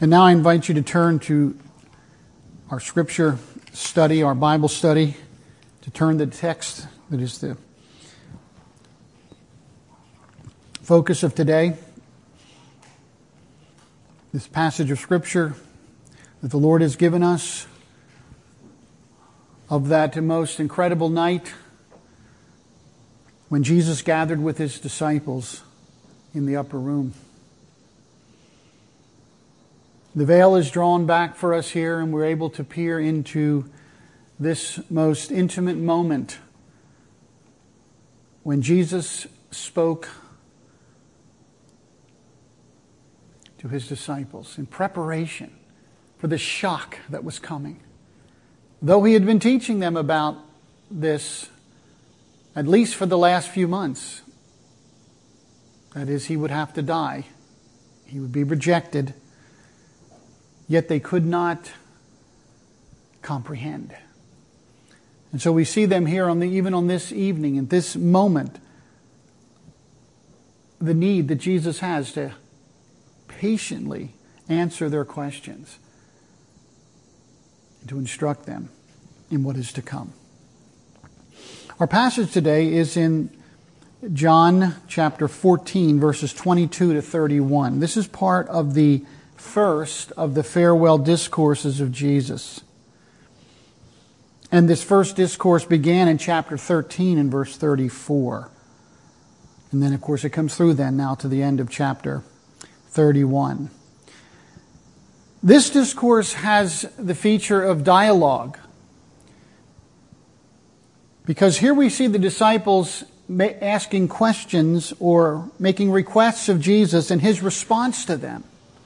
And now I invite you to turn to our scripture study, our Bible study, to turn the text that is the focus of today. This passage of scripture that the Lord has given us of that most incredible night when Jesus gathered with his disciples in the upper room. The veil is drawn back for us here, and we're able to peer into this most intimate moment when Jesus spoke to his disciples in preparation for the shock that was coming. Though he had been teaching them about this, at least for the last few months, that is, he would have to die. He would be rejected. Yet they could not comprehend. And so we see them here even on this evening, at this moment, the need that Jesus has to patiently answer their questions and to instruct them in what is to come. Our passage today is in John chapter 14, verses 22 to 31. This is part of the first of the farewell discourses of Jesus. And this first discourse began in chapter 13 and verse 34. And then, of course, it comes through then now to the end of chapter 31. This discourse has the feature of dialogue, because here we see the disciples asking questions or making requests of Jesus and his response to them.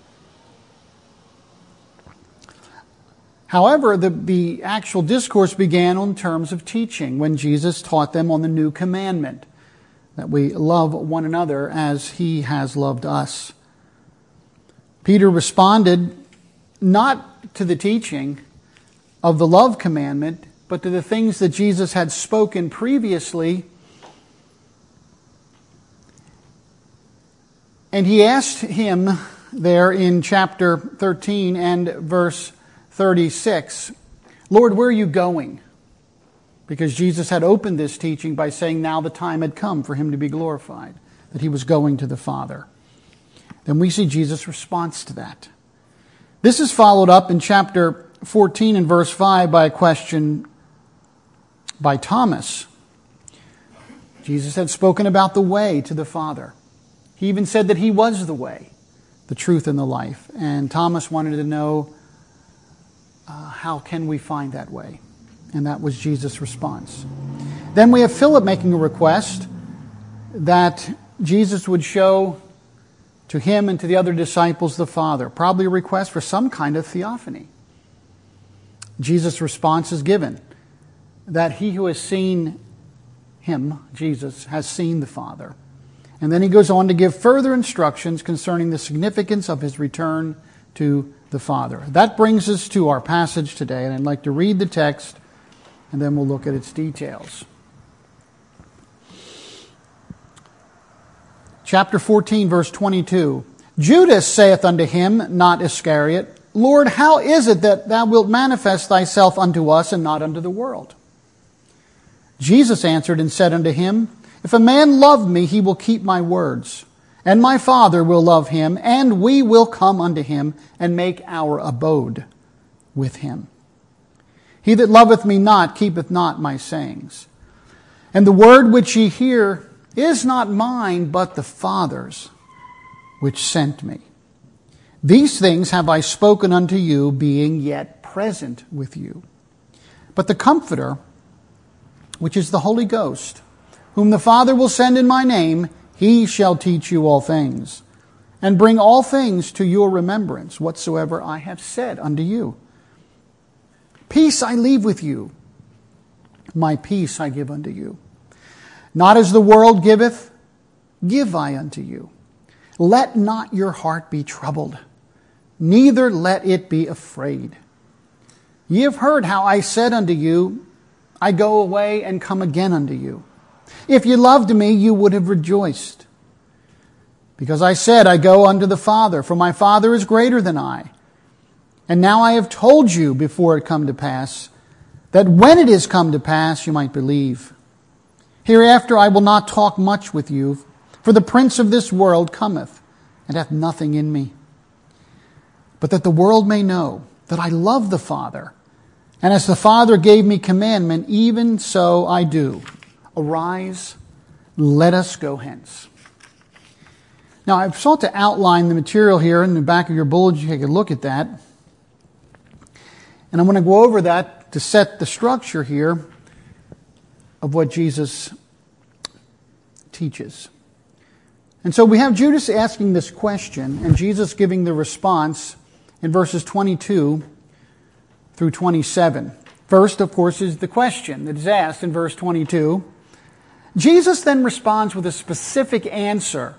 However, the actual discourse began on terms of teaching when Jesus taught them on the new commandment, that we love one another as he has loved us. Peter responded not to the teaching of the love commandment, but to the things that Jesus had spoken previously. And he asked him there in chapter 13 and verse 36, Lord, where are you going? Because Jesus had opened this teaching by saying now the time had come for him to be glorified, that he was going to the Father. Then we see Jesus' response to that. This is followed up in chapter 14 and verse 5 by a question by Thomas. Jesus had spoken about the way to the Father. He even said that he was the way, the truth, and the life. And Thomas wanted to know, how can we find that way? And that was Jesus' response. Then we have Philip making a request that Jesus would show to him and to the other disciples the Father. Probably a request for some kind of theophany. Jesus' response is given, that he who has seen him, Jesus, has seen the Father. And then he goes on to give further instructions concerning the significance of his return to the Father. That brings us to our passage today, and I'd like to read the text, and then we'll look at its details. Chapter 14, verse 22. Judas saith unto him, not Iscariot, Lord, how is it that thou wilt manifest thyself unto us and not unto the world? Jesus answered and said unto him, If a man love me, he will keep my words. And my Father will love him, and we will come unto him, and make our abode with him. He that loveth me not, keepeth not my sayings. And the word which ye hear is not mine, but the Father's, which sent me. These things have I spoken unto you, being yet present with you. But the Comforter, which is the Holy Ghost, whom the Father will send in my name, he shall teach you all things, and bring all things to your remembrance, whatsoever I have said unto you. Peace I leave with you, my peace I give unto you. Not as the world giveth, give I unto you. Let not your heart be troubled, neither let it be afraid. Ye have heard how I said unto you, I go away and come again unto you. If you loved me, you would have rejoiced. Because I said, I go unto the Father, for my Father is greater than I. And now I have told you before it come to pass, that when it is come to pass, you might believe. Hereafter I will not talk much with you, for the prince of this world cometh, and hath nothing in me. But that the world may know that I love the Father, and as the Father gave me commandment, even so I do. Arise, let us go hence. Now, I've sought to outline the material here in the back of your bulletin. You take a look at that. And I'm going to go over that to set the structure here of what Jesus teaches. And so we have Judas asking this question, and Jesus giving the response in verses 22 through 27. First, of course, is the question that is asked in verse 22. Jesus then responds with a specific answer.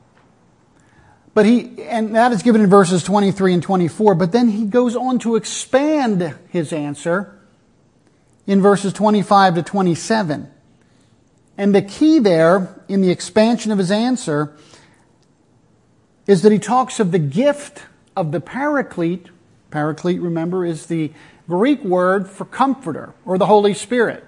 And that is given in verses 23 and 24, but then he goes on to expand his answer in verses 25 to 27. And the key there in the expansion of his answer is that he talks of the gift of the Paraclete. Paraclete, remember, is the Greek word for comforter or the Holy Spirit.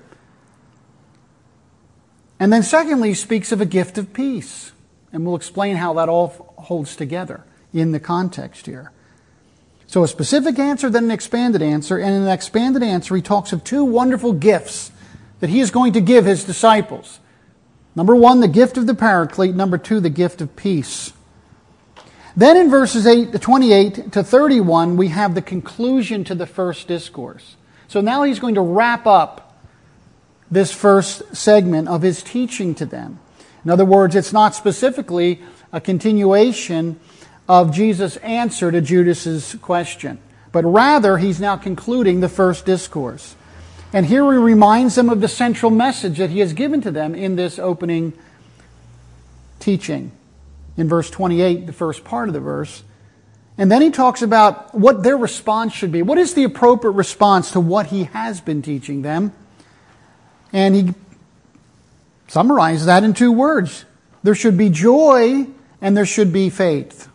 And then secondly, he speaks of a gift of peace. And we'll explain how that all holds together in the context here. So a specific answer, then an expanded answer. And in an expanded answer, he talks of two wonderful gifts that he is going to give his disciples. Number one, the gift of the Paraclete. Number two, the gift of peace. Then in verses 28 to 31, we have the conclusion to the first discourse. So now he's going to wrap up this first segment of his teaching to them. In other words, it's not specifically a continuation of Jesus' answer to Judas's question, but rather he's now concluding the first discourse. And here he reminds them of the central message that he has given to them in this opening teaching. In verse 28, the first part of the verse. And then he talks about what their response should be. What is the appropriate response to what he has been teaching them? And he summarizes that in two words. There should be joy and there should be faith.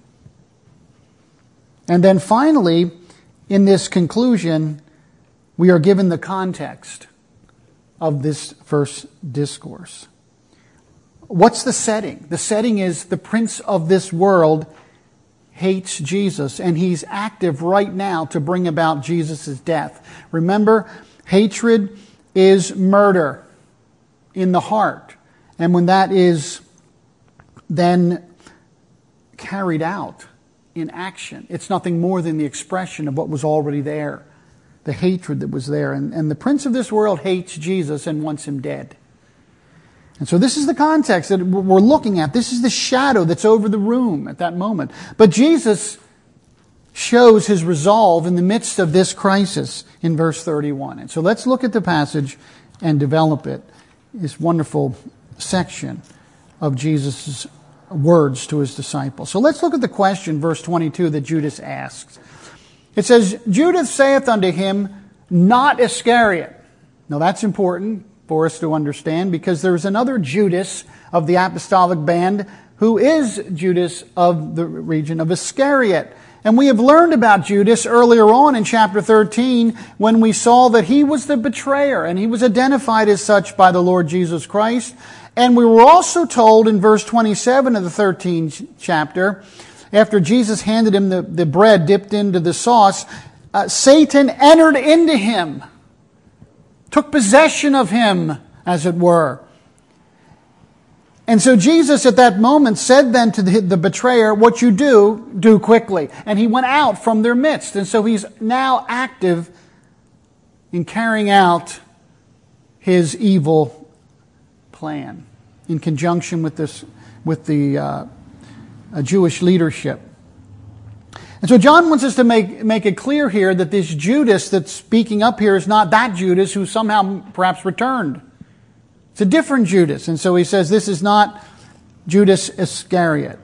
And then finally, in this conclusion, we are given the context of this first discourse. What's the setting? The setting is the prince of this world hates Jesus, and he's active right now to bring about Jesus' death. Remember, hatred is murder in the heart. And when that is then carried out in action, it's nothing more than the expression of what was already there, the hatred that was there. And the prince of this world hates Jesus and wants him dead. And so this is the context that we're looking at. This is the shadow that's over the room at that moment. But Jesus shows his resolve in the midst of this crisis in verse 31. And so let's look at the passage and develop it, this wonderful section of Jesus' words to his disciples. So let's look at the question, verse 22, that Judas asks. It says, Judas saith unto him, not Iscariot. Now that's important for us to understand, because there's another Judas of the apostolic band who is Judas of the region of Iscariot. And we have learned about Judas earlier on in chapter 13 when we saw that he was the betrayer, and he was identified as such by the Lord Jesus Christ. And we were also told in verse 27 of the 13th chapter, after Jesus handed him the bread dipped into the sauce, Satan entered into him, took possession of him, as it were. And so Jesus at that moment said then to the betrayer, what you do quickly. And he went out from their midst. And so he's now active in carrying out his evil plan in conjunction with the Jewish leadership. And so John wants us to make it clear here that this Judas that's speaking up here is not that Judas who somehow perhaps returned. It's a different Judas. And so he says this is not Judas Iscariot.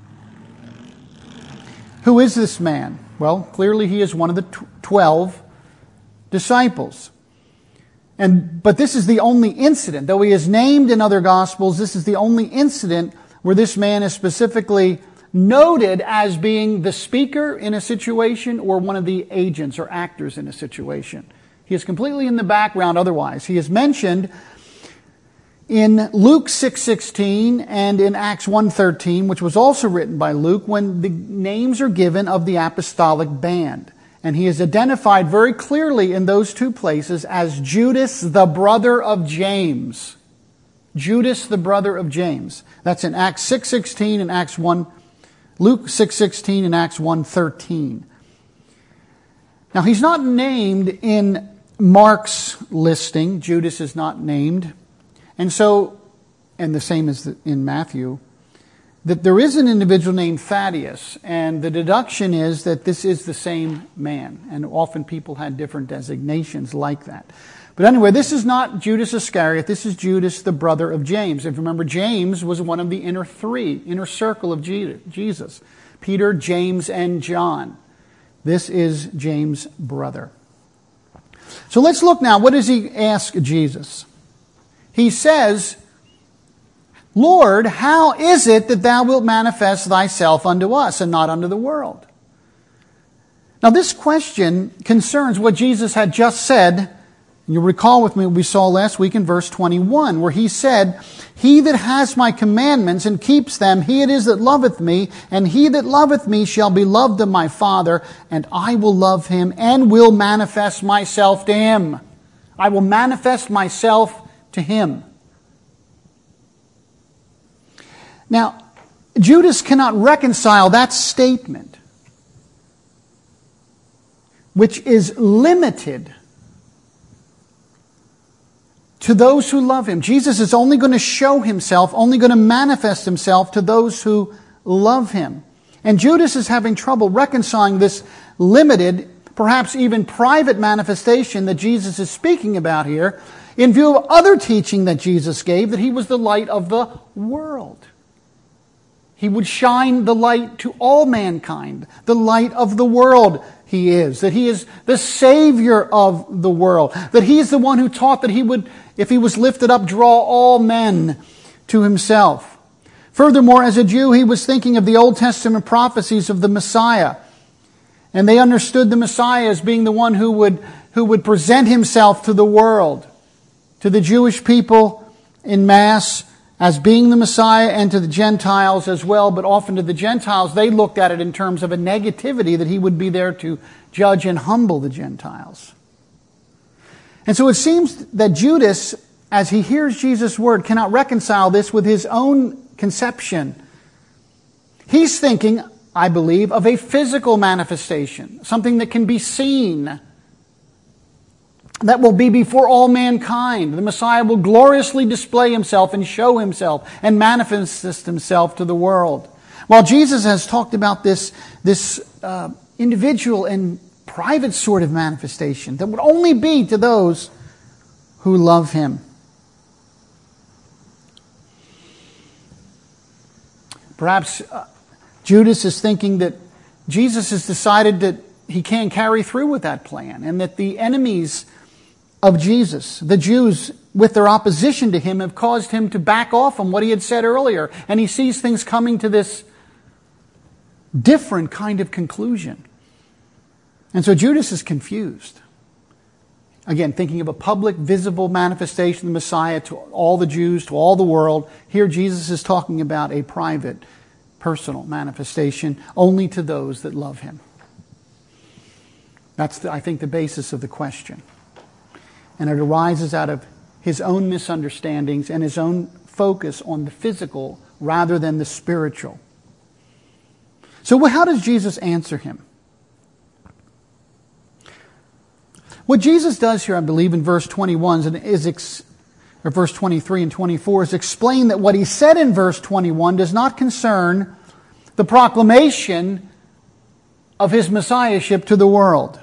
Who is this man? Well, clearly he is one of the 12 disciples. But this is the only incident. Though he is named in other Gospels, this is the only incident where this man is specifically noted as being the speaker in a situation or one of the agents or actors in a situation. He is completely in the background otherwise. He is mentioned in Luke 6:16 and in Acts 1:13, which was also written by Luke, when the names are given of the apostolic band. And he is identified very clearly in those two places as Judas, the brother of James. Judas, the brother of James. That's in Acts 6:16 and Luke 6:16 and Acts 1:13. Now, he's not named in Mark's listing. Judas is not named. And the same as in Matthew, that there is an individual named Thaddeus, and the deduction is that this is the same man. And often people had different designations like that. But anyway, this is not Judas Iscariot. This is Judas, the brother of James. If you remember, James was one of the inner circle of Jesus. Peter, James, and John. This is James' brother. So let's look now. What does he ask Jesus? He says, Lord, how is it that thou wilt manifest thyself unto us and not unto the world? Now this question concerns what Jesus had just said. You'll recall with me what we saw last week in verse 21, where he said, He that has my commandments and keeps them, he it is that loveth me, and he that loveth me shall be loved of my Father, and I will love him and will manifest myself to him. I will manifest myself to him. Now, Judas cannot reconcile that statement, which is limited to those who love him. Jesus is only going to show himself, only going to manifest himself to those who love him. And Judas is having trouble reconciling this limited, perhaps even private manifestation that Jesus is speaking about here, in view of other teaching that Jesus gave, that he was the light of the world. He would shine the light to all mankind. The light of the world he is. That he is the Savior of the world. That he is the one who taught that he would, if he was lifted up, draw all men to himself. Furthermore, as a Jew, he was thinking of the Old Testament prophecies of the Messiah. And they understood the Messiah as being the one who would present himself to the world, to the Jewish people in mass, as being the Messiah, and to the Gentiles as well. But often to the Gentiles, they looked at it in terms of a negativity, that he would be there to judge and humble the Gentiles. And so it seems that Judas, as he hears Jesus' word, cannot reconcile this with his own conception. He's thinking, I believe, of a physical manifestation, something that can be seen, that will be before all mankind. The Messiah will gloriously display himself and show himself and manifest himself to the world. While Jesus has talked about this individual and private sort of manifestation that would only be to those who love him. Perhaps Judas is thinking that Jesus has decided that he can't carry through with that plan, and that the enemies of Jesus, the Jews, with their opposition to him, have caused him to back off on what he had said earlier. And he sees things coming to this different kind of conclusion. And so Judas is confused. Again, thinking of a public, visible manifestation of the Messiah to all the Jews, to all the world. Here Jesus is talking about a private, personal manifestation only to those that love him. That's, I think, the basis of the question. And it arises out of his own misunderstandings and his own focus on the physical rather than the spiritual. So how does Jesus answer him? What Jesus does here, I believe, in verse 21 or verse 23 and 24 is explain that what he said in verse 21 does not concern the proclamation of his messiahship to the world.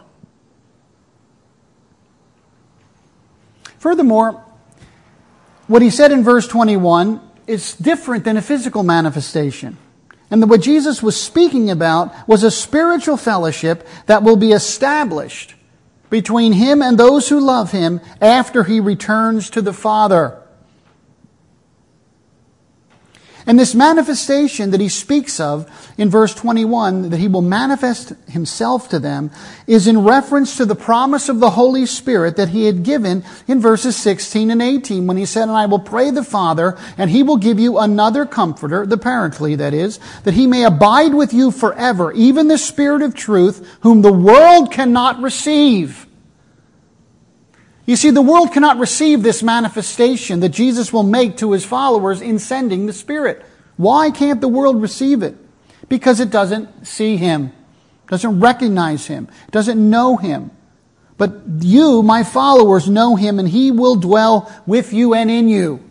Furthermore, what he said in verse 21 is different than a physical manifestation. And what Jesus was speaking about was a spiritual fellowship that will be established between him and those who love him after he returns to the Father. And this manifestation that he speaks of in verse 21, that he will manifest himself to them, is in reference to the promise of the Holy Spirit that he had given in verses 16 and 18, when he said, "And I will pray the Father, and he will give you another comforter," the Paraclete that is, "that he may abide with you forever, even the Spirit of truth, whom the world cannot receive." You see, the world cannot receive this manifestation that Jesus will make to his followers in sending the Spirit. Why can't the world receive it? Because it doesn't see him, doesn't recognize him, doesn't know him. But you, my followers, know him, and he will dwell with you and in you.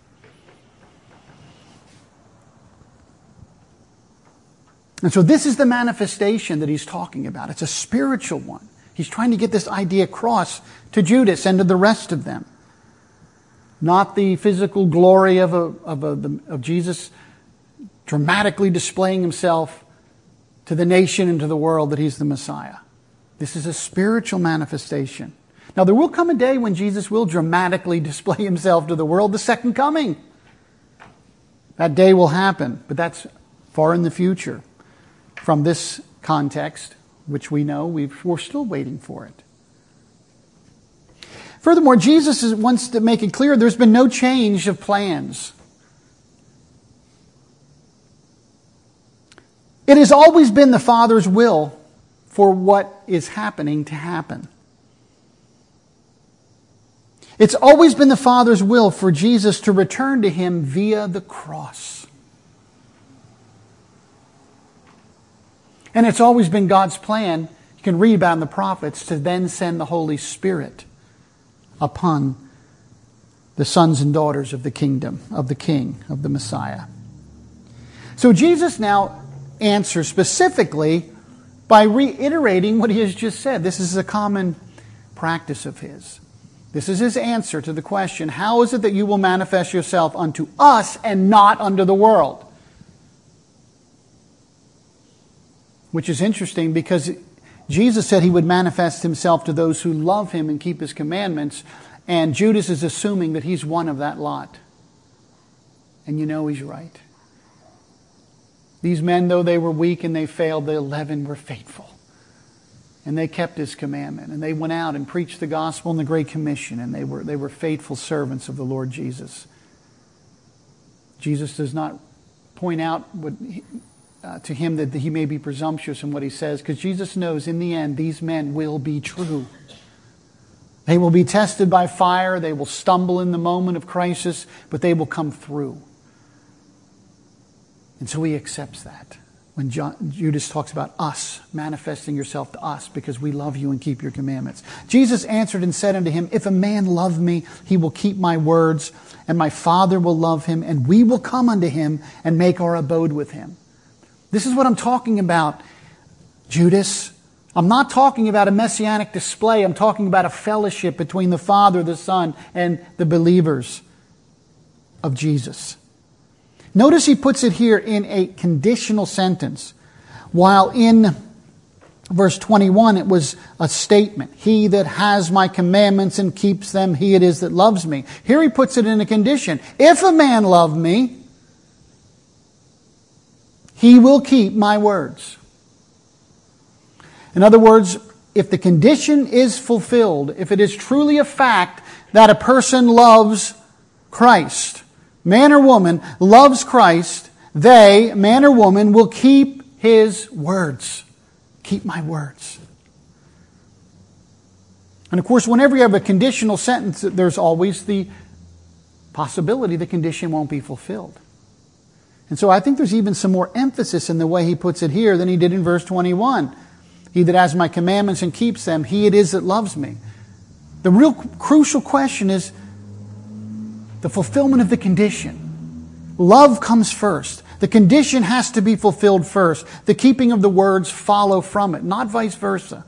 And so this is the manifestation that he's talking about. It's a spiritual one. He's trying to get this idea across to Judas and to the rest of them. Not the physical glory of Jesus dramatically displaying himself to the nation and to the world that he's the Messiah. This is a spiritual manifestation. Now there will come a day when Jesus will dramatically display himself to the world, the second coming. That day will happen, but that's far in the future. From this context, which we know, we're still waiting for it. Furthermore, Jesus wants to make it clear there's been no change of plans. It has always been the Father's will for what is happening to happen. It's always been the Father's will for Jesus to return to him via the cross. And it's always been God's plan, you can read about in the prophets, to then send the Holy Spirit upon the sons and daughters of the kingdom, of the King, of the Messiah. So Jesus now answers specifically by reiterating what he has just said. This is a common practice of his. This is his answer to the question, how is it that you will manifest yourself unto us and not unto the world? Which is interesting because Jesus said he would manifest himself to those who love him and keep his commandments. And Judas is assuming that he's one of that lot. And you know he's right. These men, though they were weak and they failed, the 11 were faithful. And they kept his commandment. And they went out and preached the gospel and the Great Commission. And they were faithful servants of the Lord Jesus. Jesus does not point out to him that he may be presumptuous in what he says, because Jesus knows in the end these men will be true. They will be tested by fire, they will stumble in the moment of crisis, but they will come through. And so he accepts that. When Judas talks about us, manifesting yourself to us because we love you and keep your commandments. Jesus answered and said unto him, "If a man love me, he will keep my words, and my Father will love him, and we will come unto him and make our abode with him." This is what I'm talking about, Judas. I'm not talking about a messianic display. I'm talking about a fellowship between the Father, the Son, and the believers of Jesus. Notice he puts it here in a conditional sentence, while in verse 21 it was a statement. He that has my commandments and keeps them, he it is that loves me. Here he puts it in a condition. If a man love me, he will keep my words. In other words, if the condition is fulfilled, if it is truly a fact that a person loves Christ, man or woman loves Christ, they, man or woman, will keep his words. Keep my words. And of course, whenever you have a conditional sentence, there's always the possibility the condition won't be fulfilled. And so I think there's even some more emphasis in the way he puts it here than he did in verse 21. He that has my commandments and keeps them, he it is that loves me. The real crucial question is the fulfillment of the condition. Love comes first. The condition has to be fulfilled first. The keeping of the words follow from it, not vice versa.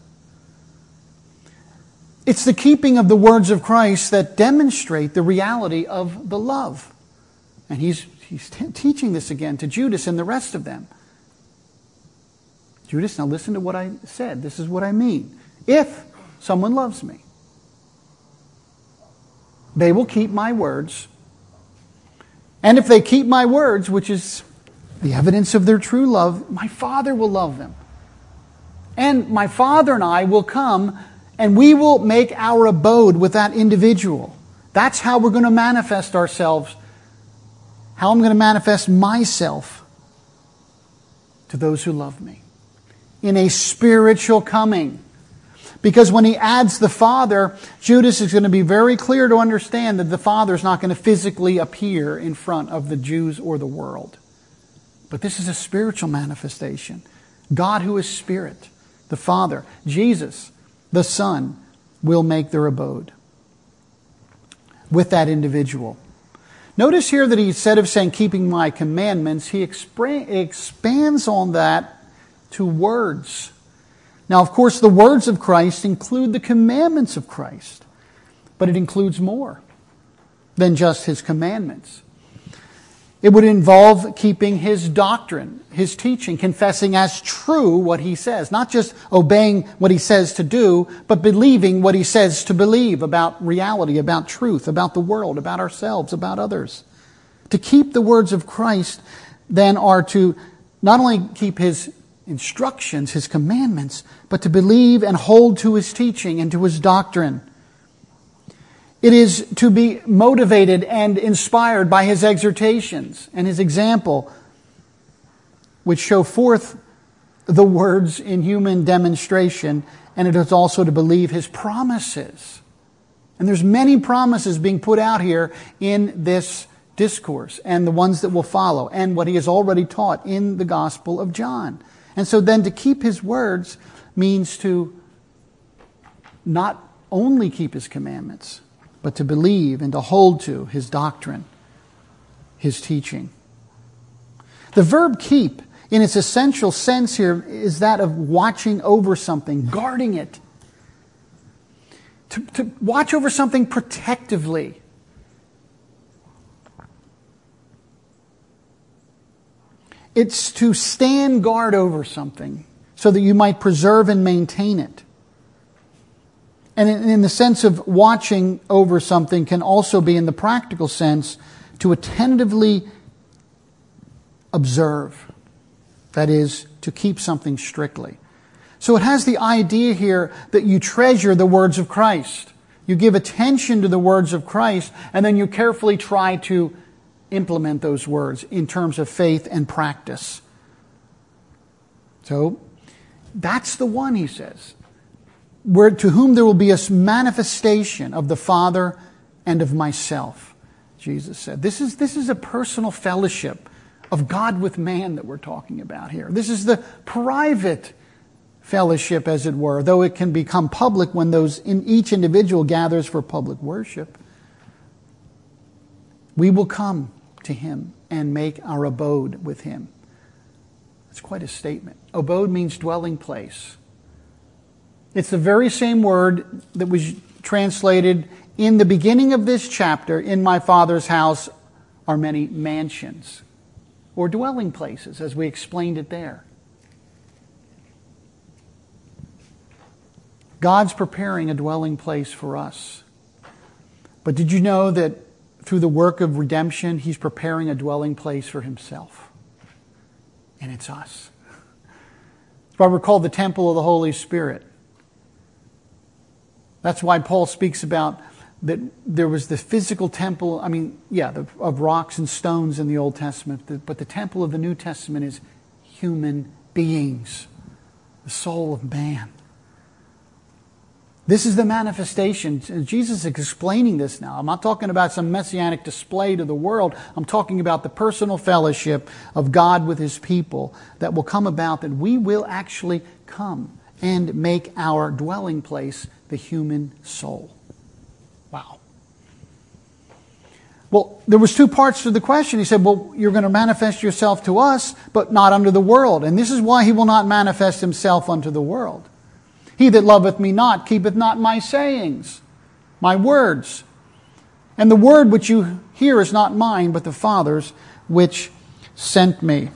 It's the keeping of the words of Christ that demonstrate the reality of the love. And he's teaching this again to Judas and the rest of them. Judas, now listen to what I said. This is what I mean. If someone loves me, they will keep my words, And if they keep my words, which is the evidence of their true love, my Father will love them. And my Father and I will come and we will make our abode with that individual. That's how we're going to manifest ourselves, how I'm going to manifest myself to those who love me. In a spiritual coming. Because when he adds the Father, Judas is going to be very clear to understand that the Father is not going to physically appear in front of the Jews or the world. But this is a spiritual manifestation. God who is Spirit, the Father, Jesus, the Son, will make their abode with that individual. Notice here that instead of saying, keeping my commandments, he expands on that to words. Now, of course, the words of Christ include the commandments of Christ, but it includes more than just his commandments. It would involve keeping his doctrine, his teaching, confessing as true what he says, not just obeying what he says to do, but believing what he says to believe about reality, about truth, about the world, about ourselves, about others. To keep the words of Christ then are to not only keep his instructions, his commandments, but to believe and hold to his teaching and to his doctrine. It is to be motivated and inspired by his exhortations and his example, which show forth the words in human demonstration, and it is also to believe his promises. And there's many promises being put out here in this discourse, and the ones that will follow, and what he has already taught in the Gospel of John. And so then to keep his words means to not only keep his commandments, but to believe and to hold to his doctrine, his teaching. The verb keep, in its essential sense here, is that of watching over something, guarding it. To watch over something protectively. It's to stand guard over something so that you might preserve and maintain it. And in the sense of watching over something can also be in the practical sense to attentively observe. That is, to keep something strictly. So it has the idea here that you treasure the words of Christ. You give attention to the words of Christ, and then you carefully try to implement those words in terms of faith and practice. So, that's the one, he says, where to whom there will be a manifestation of the Father and of myself, Jesus said. This is a personal fellowship of God with man that we're talking about here. This is the private fellowship, as it were, though it can become public when each individual gathers for public worship. We will come to him and make our abode with him. That's quite a statement. Abode means dwelling place. It's the very same word that was translated in the beginning of this chapter, in my Father's house are many mansions, or dwelling places, as we explained it there. God's preparing a dwelling place for us. But did you know that through the work of redemption, he's preparing a dwelling place for himself? And it's us. That's why we're called the temple of the Holy Spirit. That's why Paul speaks about that there was the physical temple, of rocks and stones in the Old Testament, but the temple of the New Testament is human beings, the soul of man. This is the manifestation. Jesus is explaining this now. I'm not talking about some messianic display to the world. I'm talking about the personal fellowship of God with his people that will come about, that we will actually come and make our dwelling place the human soul. Wow. Well, there was two parts to the question. He said, well, you're going to manifest yourself to us, but not unto the world. And this is why he will not manifest himself unto the world. He that loveth me not keepeth not my sayings, my words. And the word which you hear is not mine, but the Father's which sent me.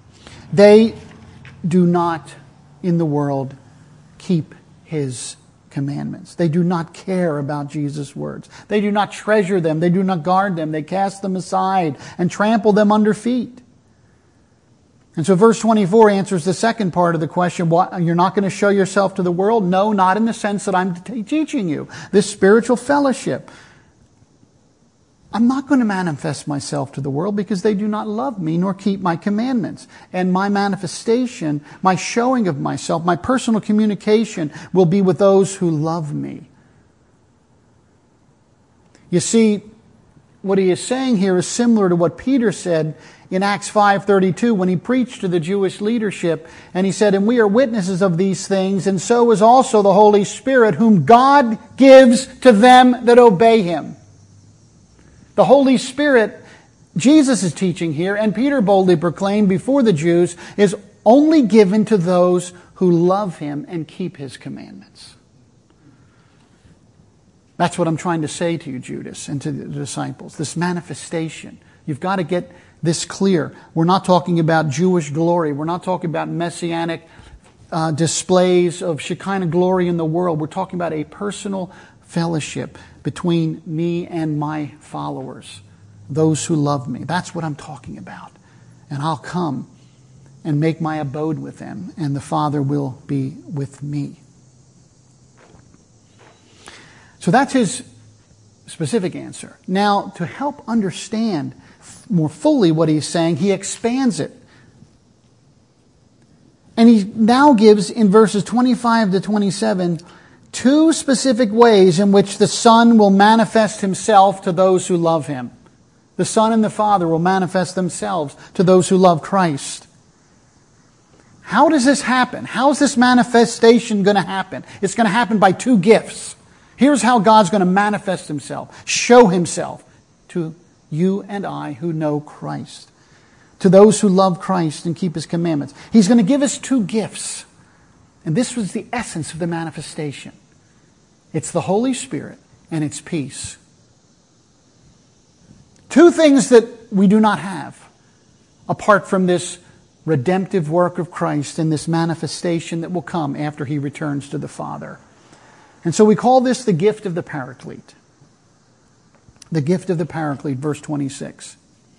They do not in the world keep his commandments. They do not care about Jesus' words. They do not treasure them. They do not guard them. They cast them aside and trample them under feet. And so verse 24 answers the second part of the question. What, you're not going to show yourself to the world? No, not in the sense that I'm teaching you. This spiritual fellowship. I'm not going to manifest myself to the world because they do not love me nor keep my commandments. And my manifestation, my showing of myself, my personal communication will be with those who love me. You see, what he is saying here is similar to what Peter said in Acts 5:32 when he preached to the Jewish leadership. And he said, "And we are witnesses of these things, and so is also the Holy Spirit, whom God gives to them that obey Him." The Holy Spirit, Jesus is teaching here, and Peter boldly proclaimed before the Jews, is only given to those who love Him and keep His commandments. That's what I'm trying to say to you, Judas, and to the disciples. This manifestation. You've got to get this clear. We're not talking about Jewish glory. We're not talking about messianic displays of Shekinah glory in the world. We're talking about a personal fellowship between me and my followers, those who love me. That's what I'm talking about. And I'll come and make my abode with them, and the Father will be with me. So that's his specific answer. Now, to help understand more fully what he's saying, he expands it. And he now gives, in verses 25 to 27, two specific ways in which the Son will manifest Himself to those who love Him. The Son and the Father will manifest themselves to those who love Christ. How does this happen? How is this manifestation going to happen? It's going to happen by two gifts. Here's how God's going to manifest Himself, show Himself to you and I who know Christ, to those who love Christ and keep His commandments. He's going to give us two gifts. And this was the essence of the manifestation. It's the Holy Spirit and it's peace. Two things that we do not have apart from this redemptive work of Christ and this manifestation that will come after He returns to the Father. And so we call this the gift of the Paraclete. The gift of the Paraclete, verse 26.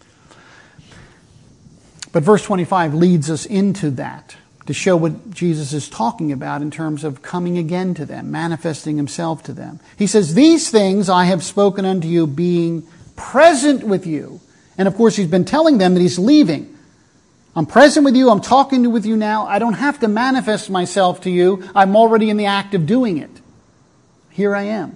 But verse 25 leads us into that, to show what Jesus is talking about in terms of coming again to them, manifesting Himself to them. He says, "These things I have spoken unto you, being present with you." And of course, He's been telling them that He's leaving. I'm present with you. I'm talking with you now. I don't have to manifest myself to you. I'm already in the act of doing it. Here I am.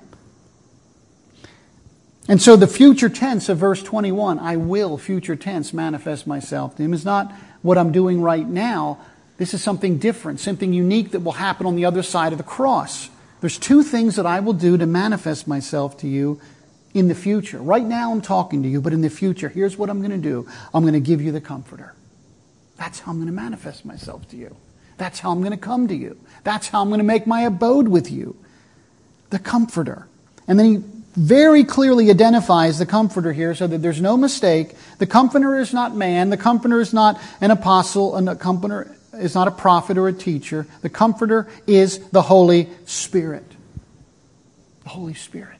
And so the future tense of verse 21, I will, future tense, manifest myself to him, is not what I'm doing right now. This is something different, something unique that will happen on the other side of the cross. There's two things that I will do to manifest myself to you in the future. Right now I'm talking to you, but in the future, here's what I'm going to do. I'm going to give you the Comforter. That's how I'm going to manifest myself to you. That's how I'm going to come to you. That's how I'm going to make my abode with you. The Comforter. And then he very clearly identifies the Comforter here so that there's no mistake. The Comforter is not man. The Comforter is not an apostle. And the Comforter is not a prophet or a teacher. The Comforter is the Holy Spirit. The Holy Spirit.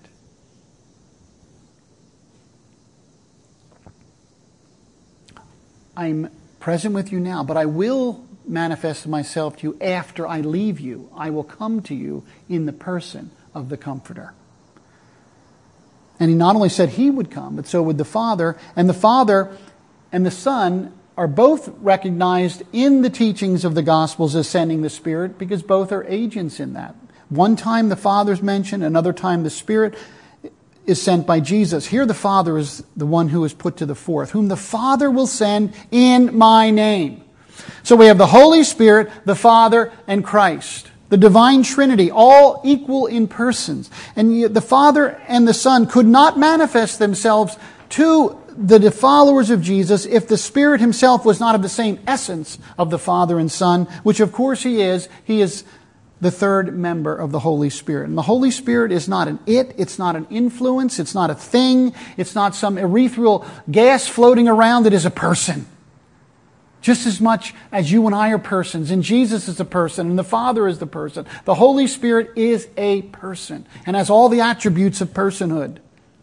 I'm present with you now, but I will manifest myself to you after I leave you. I will come to you in the person of the Comforter. And he not only said he would come, but so would the Father. And the Father and the Son are both recognized in the teachings of the Gospels as sending the Spirit, because both are agents in that. One time the Father's mentioned, another time the Spirit is sent by Jesus. Here the Father is the one who is put to the forth, whom the Father will send in my name. So we have the Holy Spirit, the Father, and Christ. The divine Trinity, all equal in persons. And yet the Father and the Son could not manifest themselves to the followers of Jesus if the Spirit Himself was not of the same essence of the Father and Son, which of course He is. He is the third member of the Holy Spirit. And the Holy Spirit is not an it's not an influence, it's not a thing, it's not some ethereal gas floating around. It is a person. Just as much as you and I are persons, and Jesus is a person, and the Father is the person, the Holy Spirit is a person and has all the attributes of personhood.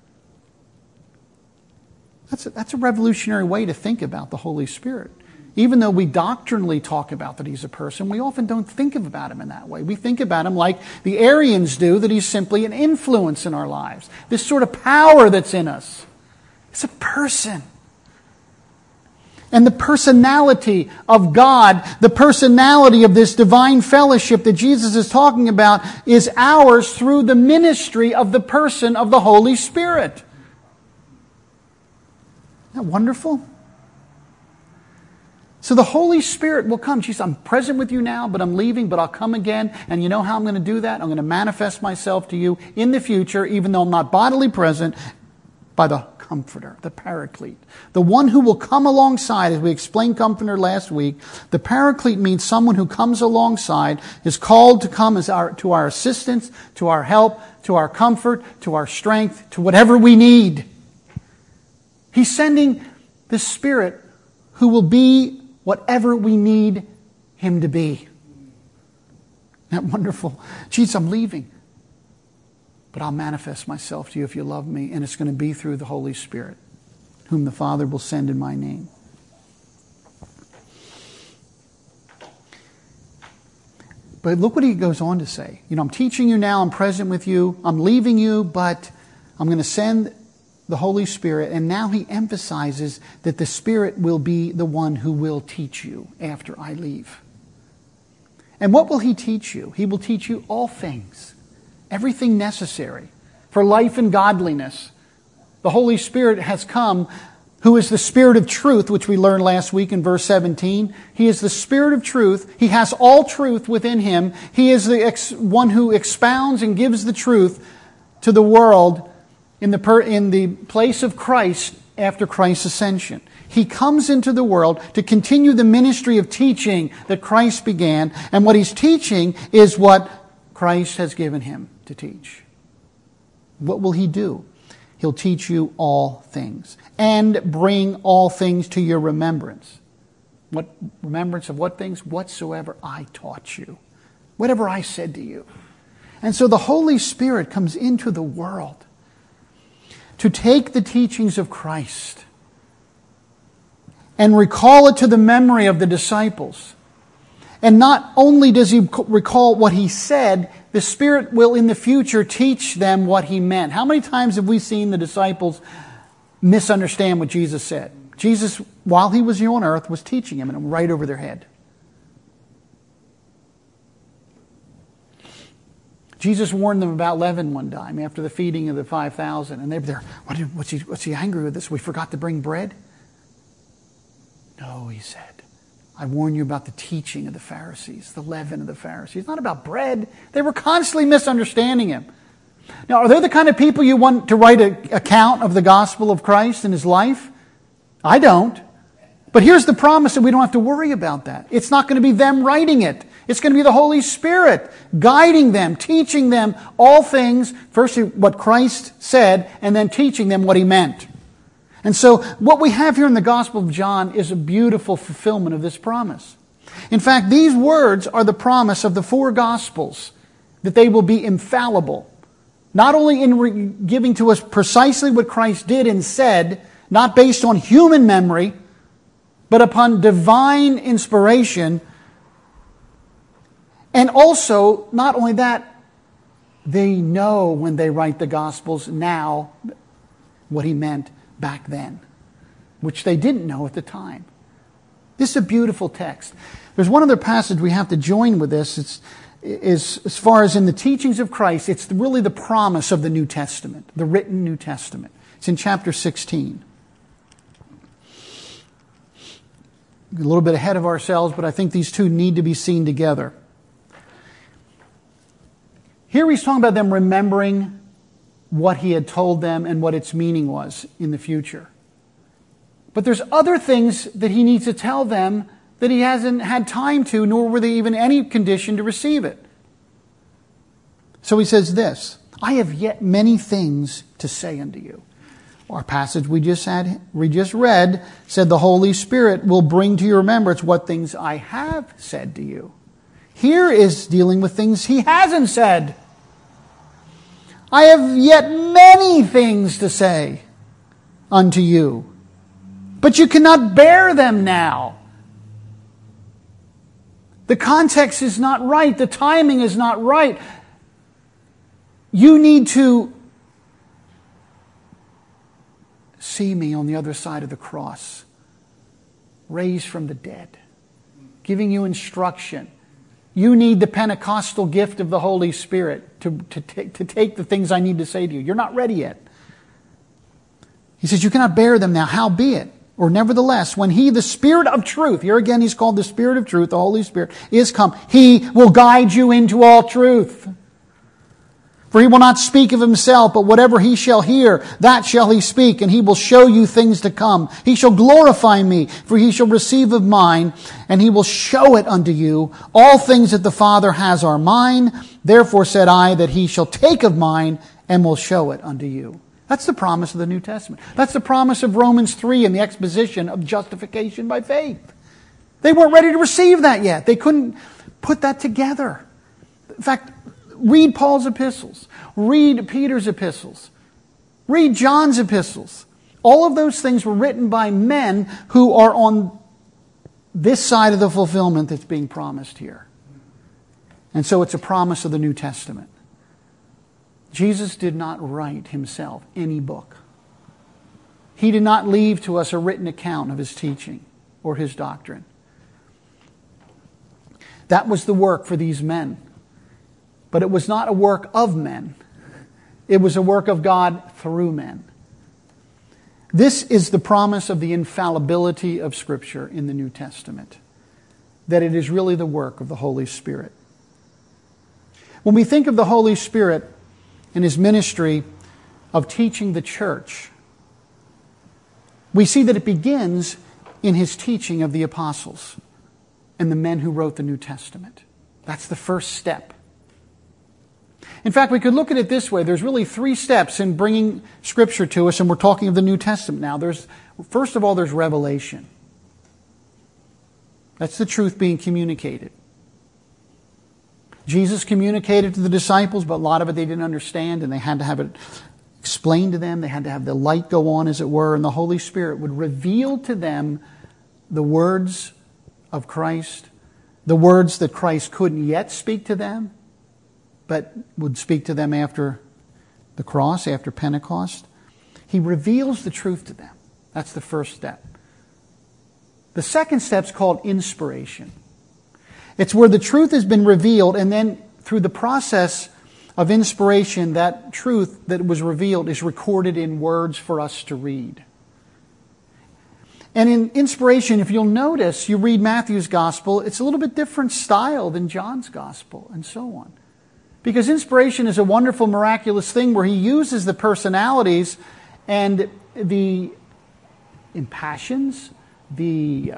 That's a revolutionary way to think about the Holy Spirit. Even though we doctrinally talk about that He's a person, we often don't think about Him in that way. We think about Him like the Arians do, that He's simply an influence in our lives. This sort of power that's in us. It's a person. And the personality of God, the personality of this divine fellowship that Jesus is talking about, is ours through the ministry of the person of the Holy Spirit. Isn't that wonderful? So the Holy Spirit will come. Jesus, I'm present with you now, but I'm leaving, but I'll come again. And you know how I'm going to do that? I'm going to manifest myself to you in the future, even though I'm not bodily present, by the Comforter, the Paraclete. The one who will come alongside, as we explained Comforter last week. The Paraclete means someone who comes alongside, is called to come to our assistance, to our help, to our comfort, to our strength, to whatever we need. He's sending the Spirit who will be whatever we need Him to be. Isn't that wonderful? Jesus, I'm leaving. But I'll manifest myself to you if you love me. And it's going to be through the Holy Spirit, whom the Father will send in my name. But look what he goes on to say. I'm teaching you now, I'm present with you, I'm leaving you, but I'm going to send the Holy Spirit. And now he emphasizes that the Spirit will be the one who will teach you after I leave. And what will He teach you? He will teach you all things, everything necessary for life and godliness. The Holy Spirit has come, who is the Spirit of truth, which we learned last week in verse 17. He is the Spirit of truth. He has all truth within Him. He is the one who expounds and gives the truth to the world in the place of Christ after Christ's ascension. He comes into the world to continue the ministry of teaching that Christ began. And what He's teaching is what Christ has given Him to teach. What will He do? He'll teach you all things and bring all things to your remembrance. What remembrance of what things? Whatsoever I taught you. Whatever I said to you. And so the Holy Spirit comes into the world to take the teachings of Christ and recall it to the memory of the disciples. And not only does He recall what He said, the Spirit will in the future teach them what He meant. How many times have we seen the disciples misunderstand what Jesus said? Jesus, while He was here on earth, was teaching them, and it went right over their head. Jesus warned them about leaven one time after the feeding of the 5,000. And they were there, what's he angry with us? We forgot to bring bread? No, He said, I warn you about the teaching of the Pharisees, the leaven of the Pharisees. It's not about bread. They were constantly misunderstanding Him. Now, are they the kind of people you want to write an account of the gospel of Christ and His life? I don't. But here's the promise that we don't have to worry about that. It's not going to be them writing it. It's going to be the Holy Spirit guiding them, teaching them all things, first what Christ said, and then teaching them what He meant. And so what we have here in the Gospel of John is a beautiful fulfillment of this promise. In fact, these words are the promise of the 4 Gospels, that they will be infallible. Not only in giving to us precisely what Christ did and said, not based on human memory, but upon divine inspiration. And also, not only that, they know when they write the Gospels now what He meant back then, which they didn't know at the time. This is a beautiful text. There's one other passage we have to join with this. It's as far as in the teachings of Christ, it's really the promise of the New Testament, the written New Testament. It's in chapter 16. A little bit ahead of ourselves, but I think these two need to be seen together. Here he's talking about them remembering what He had told them and what its meaning was in the future. But there's other things that He needs to tell them that He hasn't had time to, nor were they even any condition to receive it. So He says this, I have yet many things to say unto you. Our passage we just read said the Holy Spirit will bring to your remembrance what things I have said to you. Here is dealing with things he hasn't said. I have yet many things to say unto you, but you cannot bear them now. The context is not right. The timing is not right. You need to see me on the other side of the cross, raised from the dead, giving you instruction. You need the Pentecostal gift of the Holy Spirit to take the things I need to say to you. You're not ready yet. He says, you cannot bear them now, howbeit, or nevertheless, when he, the Spirit of truth, here again he's called the Spirit of truth, the Holy Spirit, is come, he will guide you into all truth. For he will not speak of himself, but whatever he shall hear, that shall he speak, and he will show you things to come. He shall glorify me, for he shall receive of mine, and he will show it unto you. All things that the Father has are mine. Therefore said I, that he shall take of mine, and will show it unto you. That's the promise of the New Testament. That's the promise of Romans 3 and the exposition of justification by faith. They weren't ready to receive that yet. They couldn't put that together. In fact, read Paul's epistles. Read Peter's epistles. Read John's epistles. All of those things were written by men who are on this side of the fulfillment that's being promised here. And so it's a promise of the New Testament. Jesus did not write himself any book. He did not leave to us a written account of his teaching or his doctrine. That was the work for these men. But it was not a work of men. It was a work of God through men. This is the promise of the infallibility of Scripture in the New Testament. That it is really the work of the Holy Spirit. When we think of the Holy Spirit and his ministry of teaching the church, we see that it begins in his teaching of the apostles and the men who wrote the New Testament. That's the first step. In fact, we could look at it this way. There's really 3 steps in bringing Scripture to us, and we're talking of the New Testament now. First of all, there's revelation. That's the truth being communicated. Jesus communicated to the disciples, but a lot of it they didn't understand, and they had to have it explained to them. They had to have the light go on, as it were, and the Holy Spirit would reveal to them the words of Christ, the words that Christ couldn't yet speak to them, but would speak to them after the cross, after Pentecost. He reveals the truth to them. That's the first step. The second step is called inspiration. It's where the truth has been revealed, and then through the process of inspiration, that truth that was revealed is recorded in words for us to read. And in inspiration, if you'll notice, you read Matthew's gospel, it's a little bit different style than John's gospel, and so on. Because inspiration is a wonderful, miraculous thing where he uses the personalities and the impassions, the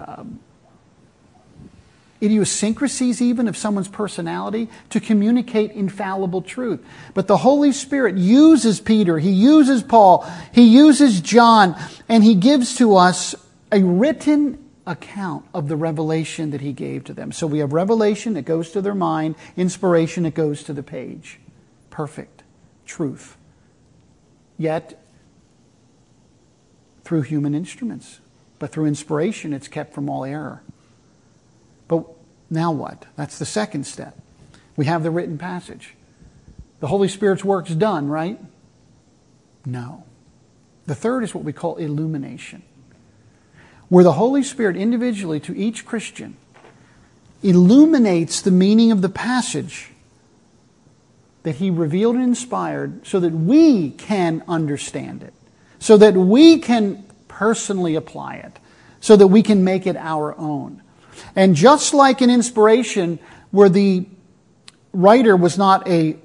idiosyncrasies even of someone's personality to communicate infallible truth. But the Holy Spirit uses Peter, he uses Paul, he uses John, and he gives to us a written account of the revelation that he gave to them. So we have revelation that goes to their mind, inspiration that goes to the page. Perfect truth. Yet, through human instruments. But through inspiration, it's kept from all error. But now what? That's the second step. We have the written passage. The Holy Spirit's work's done, right? No. The third is what we call illumination, where the Holy Spirit individually to each Christian illuminates the meaning of the passage that he revealed and inspired so that we can understand it, so that we can personally apply it, so that we can make it our own. And just like in inspiration, where the writer was not a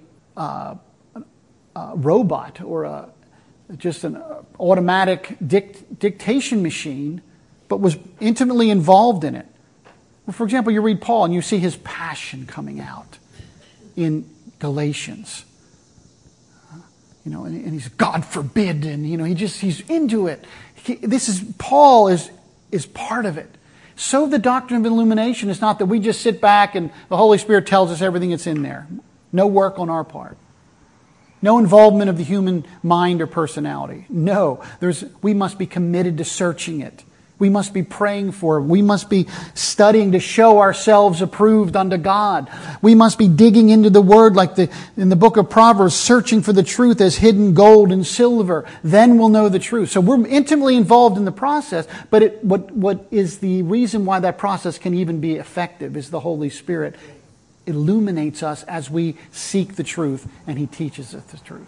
robot or just an automatic dictation machine, but was intimately involved in it. Well, for example, you read Paul and you see his passion coming out in Galatians. and he's God forbid, and he's into it. Paul is part of it. So the doctrine of illumination is not that we just sit back and the Holy Spirit tells us everything that's in there. No work on our part. No involvement of the human mind or personality. No, we must be committed to searching it. We must be praying for it. We must be studying to show ourselves approved unto God. We must be digging into the Word like in the book of Proverbs, searching for the truth as hidden gold and silver. Then we'll know the truth. So we're intimately involved in the process, but what is the reason why that process can even be effective is the Holy Spirit illuminates us as we seek the truth, and He teaches us the truth.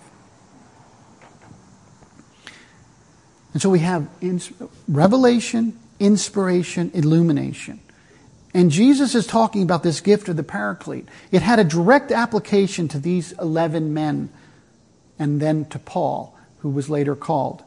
And so we have revelation, inspiration, illumination. And Jesus is talking about this gift of the Paraclete. It had a direct application to these 11 men and then to Paul, who was later called.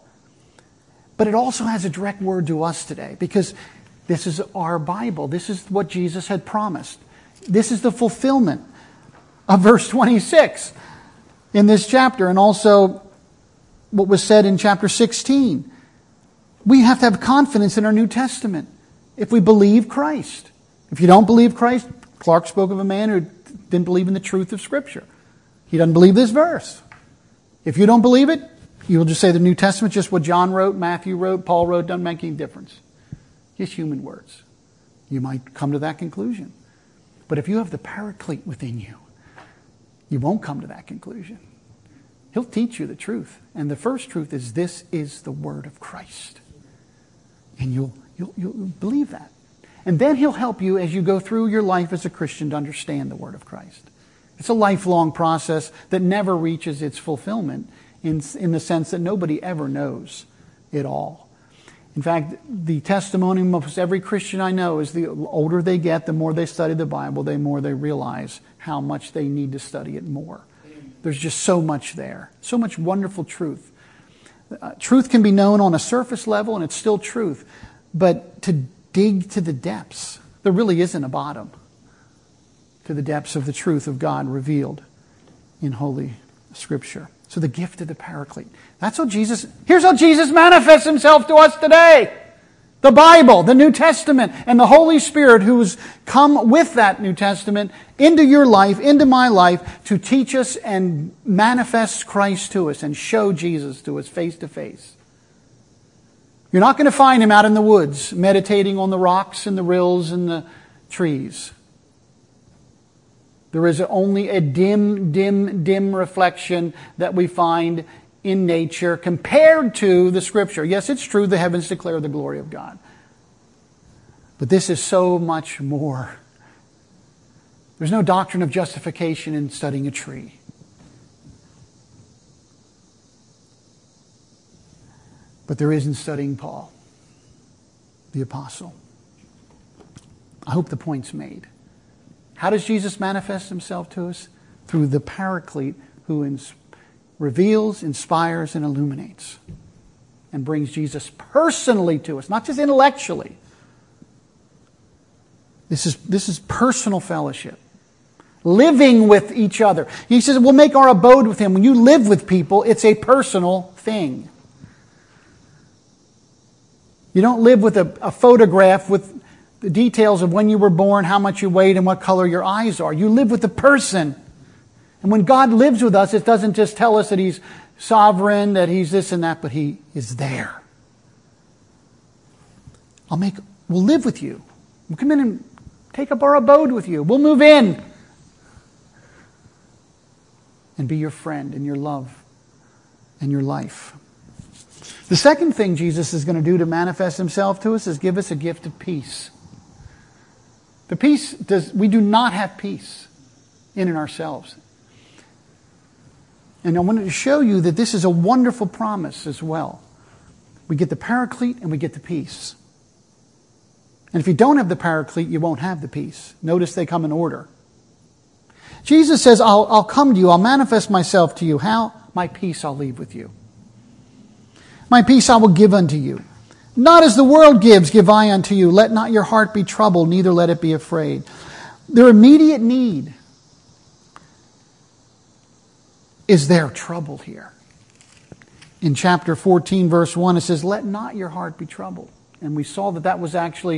But it also has a direct word to us today, because this is our Bible. This is what Jesus had promised. This is the fulfillment of verse 26 in this chapter, and also what was said in chapter 16. We have to have confidence in our New Testament if we believe Christ. If you don't believe Christ, Clark spoke of a man who didn't believe in the truth of Scripture. He doesn't believe this verse. If you don't believe it, you'll just say the New Testament, just what John wrote, Matthew wrote, Paul wrote, doesn't make any difference. Just human words. You might come to that conclusion. But if you have the Paraclete within you, you won't come to that conclusion. He'll teach you the truth. And the first truth is, this is the Word of Christ. And you'll believe that. And then He'll help you as you go through your life as a Christian to understand the Word of Christ. It's a lifelong process that never reaches its fulfillment in the sense that nobody ever knows it all. In fact, the testimony of almost every Christian I know is the older they get, the more they study the Bible, the more they realize how much they need to study it more. There's just so much there. So much wonderful truth. Truth can be known on a surface level, and it's still truth. But to dig to the depths, there really isn't a bottom to the depths of the truth of God revealed in Holy Scripture. So the gift of the Paraclete. Here's how Jesus manifests Himself to us today. The Bible, the New Testament, and the Holy Spirit who's come with that New Testament into your life, into my life, to teach us and manifest Christ to us and show Jesus to us face to face. You're not going to find Him out in the woods, meditating on the rocks and the rills and the trees. There is only a dim reflection that we find in nature compared to the Scripture. Yes, it's true, the heavens declare the glory of God. But this is so much more. There's no doctrine of justification in studying a tree. But there is in studying Paul, the apostle. I hope the point's made. How does Jesus manifest Himself to us? Through the Paraclete who reveals, inspires, and illuminates. And brings Jesus personally to us, not just intellectually. This is personal fellowship. Living with each other. He says, we'll make our abode with Him. When you live with people, it's a personal thing. You don't live with a photograph with the details of when you were born, how much you weighed, and what color your eyes are. You live with the person. And when God lives with us, it doesn't just tell us that He's sovereign, that He's this and that, but He is there. We'll live with you. We'll come in and take up our abode with you. We'll move in and be your friend and your love and your life. The second thing Jesus is going to do to manifest Himself to us is give us a gift of peace. We do not have peace in and ourselves. And I wanted to show you that this is a wonderful promise as well. We get the Paraclete and we get the peace. And if you don't have the Paraclete, you won't have the peace. Notice they come in order. Jesus says, I'll come to you, I'll manifest myself to you. How? My peace I'll leave with you. My peace I will give unto you. Not as the world gives, give I unto you. Let not your heart be troubled, neither let it be afraid. Their immediate need is their trouble here. In chapter 14, verse 1, it says, "Let not your heart be troubled." And we saw that that was actually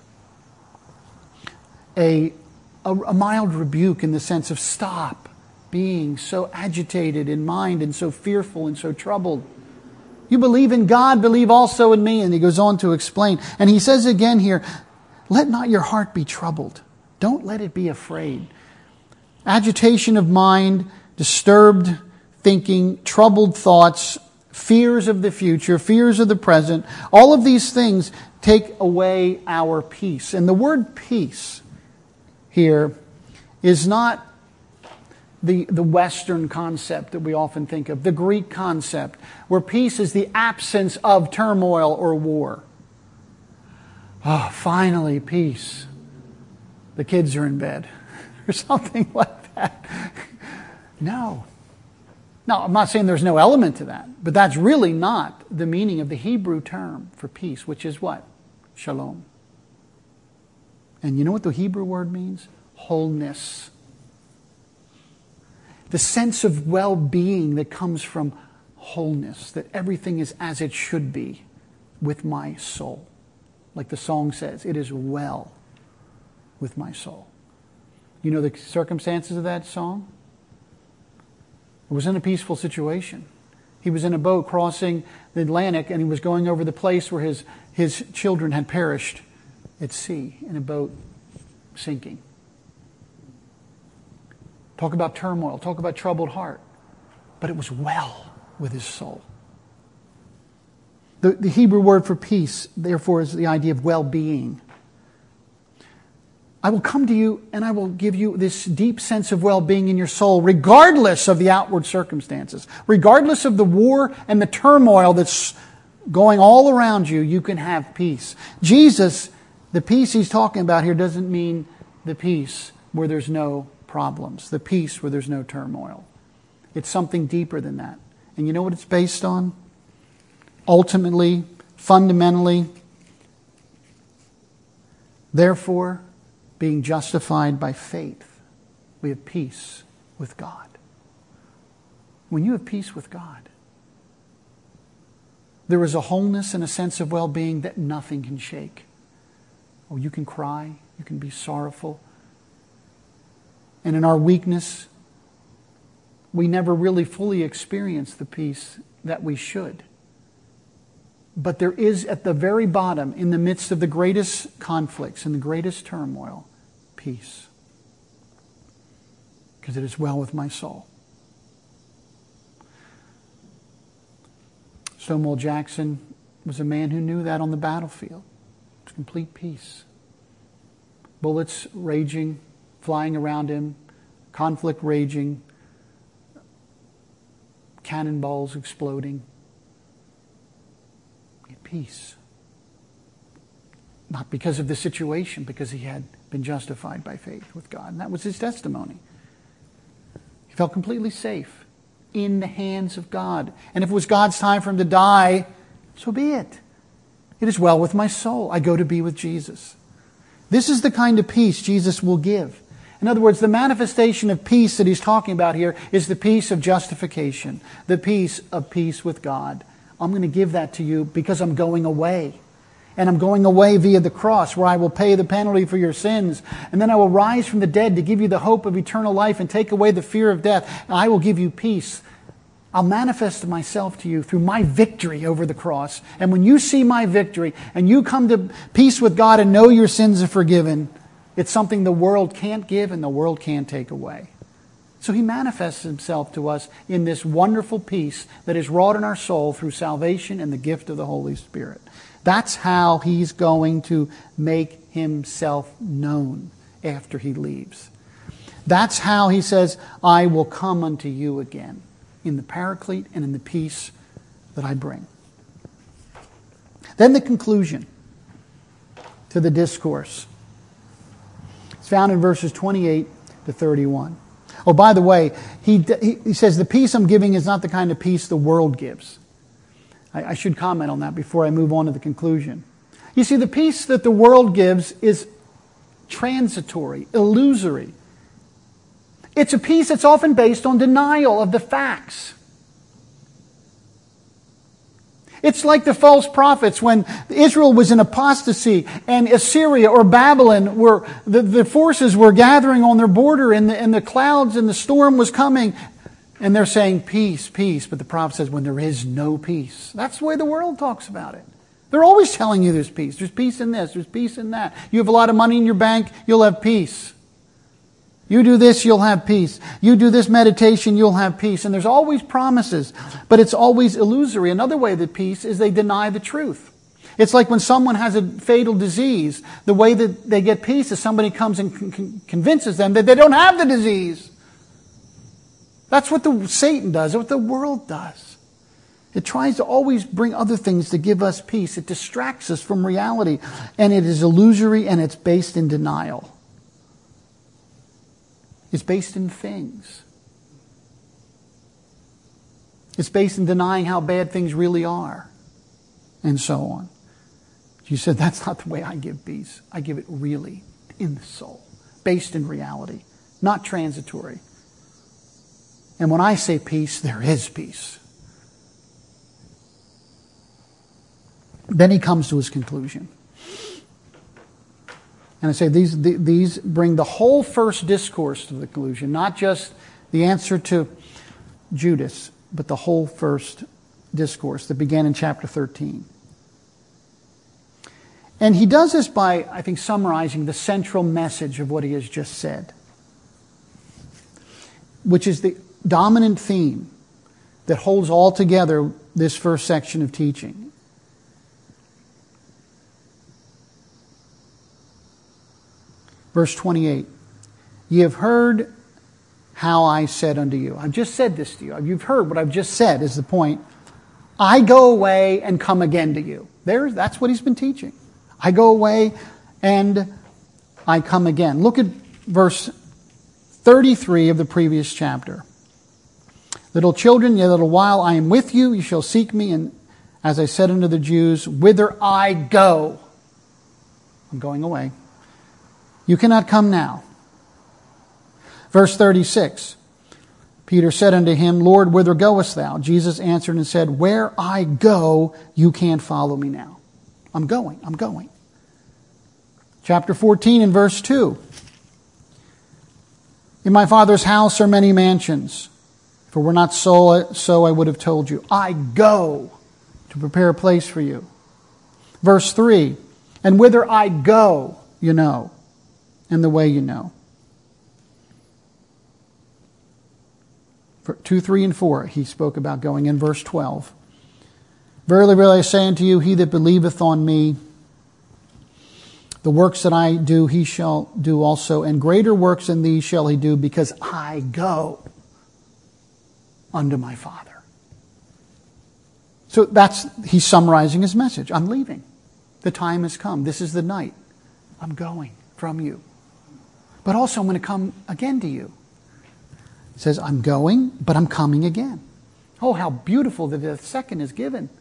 a mild rebuke in the sense of stop being so agitated in mind and so fearful and so troubled. You believe in God, believe also in me. And he goes on to explain. And he says again here, let not your heart be troubled. Don't let it be afraid. Agitation of mind, disturbed thinking, troubled thoughts, fears of the future, fears of the present, all of these things take away our peace. And the word peace here is not the Western concept that we often think of, the Greek concept, where peace is the absence of turmoil or war. Oh, finally, peace. The kids are in bed. Or something like that. No. Now, I'm not saying there's no element to that, but that's really not the meaning of the Hebrew term for peace, which is what? Shalom. And you know what the Hebrew word means? Wholeness. The sense of well-being that comes from wholeness, that everything is as it should be with my soul. Like the song says, it is well with my soul. You know the circumstances of that song? It was in a peaceful situation. He was in a boat crossing the Atlantic, and he was going over the place where his children had perished at sea in a boat sinking. Talk about turmoil, talk about troubled heart. But it was well with his soul. The Hebrew word for peace, therefore, is the idea of well-being. I will come to you and I will give you this deep sense of well-being in your soul, regardless of the outward circumstances. Regardless of the war and the turmoil that's going all around you, you can have peace. Jesus, the peace he's talking about here doesn't mean the peace where there's no problems, the peace where there's no turmoil. It's something deeper than that. And you know what it's based on? Ultimately, fundamentally, therefore, being justified by faith, we have peace with God. When you have peace with God, there is a wholeness and a sense of well-being that nothing can shake. Oh, you can cry, you can be sorrowful. And in our weakness, we never really fully experience the peace that we should. But there is at the very bottom, in the midst of the greatest conflicts and the greatest turmoil, peace. Because it is well with my soul. Stonewall Jackson was a man who knew that on the battlefield. It's complete peace. Bullets raging, flying around him, conflict raging, cannonballs exploding. Peace. Not because of the situation, because he had been justified by faith with God. And that was his testimony. He felt completely safe in the hands of God. And if it was God's time for him to die, so be it. It is well with my soul. I go to be with Jesus. This is the kind of peace Jesus will give. In other words, the manifestation of peace that he's talking about here is the peace of justification, the peace with God. I'm going to give that to you because I'm going away. And I'm going away via the cross where I will pay the penalty for your sins. And then I will rise from the dead to give you the hope of eternal life and take away the fear of death. And I will give you peace. I'll manifest myself to you through my victory over the cross. And when you see my victory and you come to peace with God and know your sins are forgiven, it's something the world can't give and the world can't take away. So he manifests himself to us in this wonderful peace that is wrought in our soul through salvation and the gift of the Holy Spirit. That's how he's going to make himself known after he leaves. That's how he says, I will come unto you again in the Paraclete and in the peace that I bring. Then the conclusion to the discourse. It's found in verses 28 to 31. Oh, by the way, he says, the peace I'm giving is not the kind of peace the world gives. I should comment on that before I move on to the conclusion. You see, the peace that the world gives is transitory, illusory. It's a peace that's often based on denial of the facts. It's like the false prophets when Israel was in apostasy and Assyria or Babylon were, the forces were gathering on their border and the clouds and the storm was coming. And they're saying, peace, peace. But the prophet says, when there is no peace. That's the way the world talks about it. They're always telling you there's peace. There's peace in this. There's peace in that. You have a lot of money in your bank, you'll have peace. You do this, you'll have peace. You do this meditation, you'll have peace. And there's always promises, but it's always illusory. Another way that peace is they deny the truth. It's like when someone has a fatal disease, the way that they get peace is somebody comes and convinces them that they don't have the disease. That's what Satan does, what the world does. It tries to always bring other things to give us peace. It distracts us from reality. And it is illusory and it's based in denial. It's based in things. It's based in denying how bad things really are. And so on. You said, that's not the way I give peace. I give it really in the soul. Based in reality. Not transitory. And when I say peace, there is peace. Then he comes to his conclusion. And I say these bring the whole first discourse to the conclusion, not just the answer to Judas, but the whole first discourse that began in chapter 13. And he does this by, I think, summarizing the central message of what he has just said, which is the dominant theme that holds all together this first section of teaching. Verse 28, ye have heard how I said unto you. I've just said this to you. You've heard what I've just said is the point. I go away and come again to you. That's what he's been teaching. I go away and I come again. Look at verse 33 of the previous chapter. Little children, yet a little while I am with you. You shall seek me. And as I said unto the Jews, whither I go. I'm going away. You cannot come now. Verse 36. Peter said unto him, Lord, whither goest thou? Jesus answered and said, where I go, you can't follow me now. I'm going. Chapter 14 and verse 2. In my Father's house are many mansions. If it were not so I would have told you. I go to prepare a place for you. Verse 3. And whither I go, you know, and the way you know. 2, 3, and 4, he spoke about going in verse 12. Verily, verily, I say unto you, he that believeth on me, the works that I do, he shall do also, and greater works than these shall he do, because I go unto my Father. So he's summarizing his message. I'm leaving. The time has come. This is the night. I'm going from you. But also I'm going to come again to you. It says, I'm going, but I'm coming again. Oh, how beautiful that the second is given.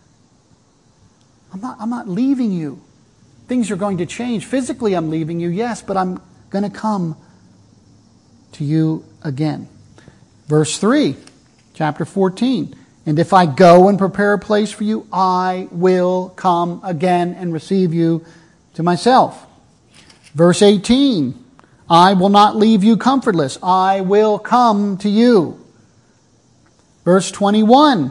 I'm not leaving you. Things are going to change. Physically I'm leaving you, yes, but I'm going to come to you again. Verse 3, chapter 14. And if I go and prepare a place for you, I will come again and receive you to myself. Verse 18. I will not leave you comfortless. I will come to you. Verse 21.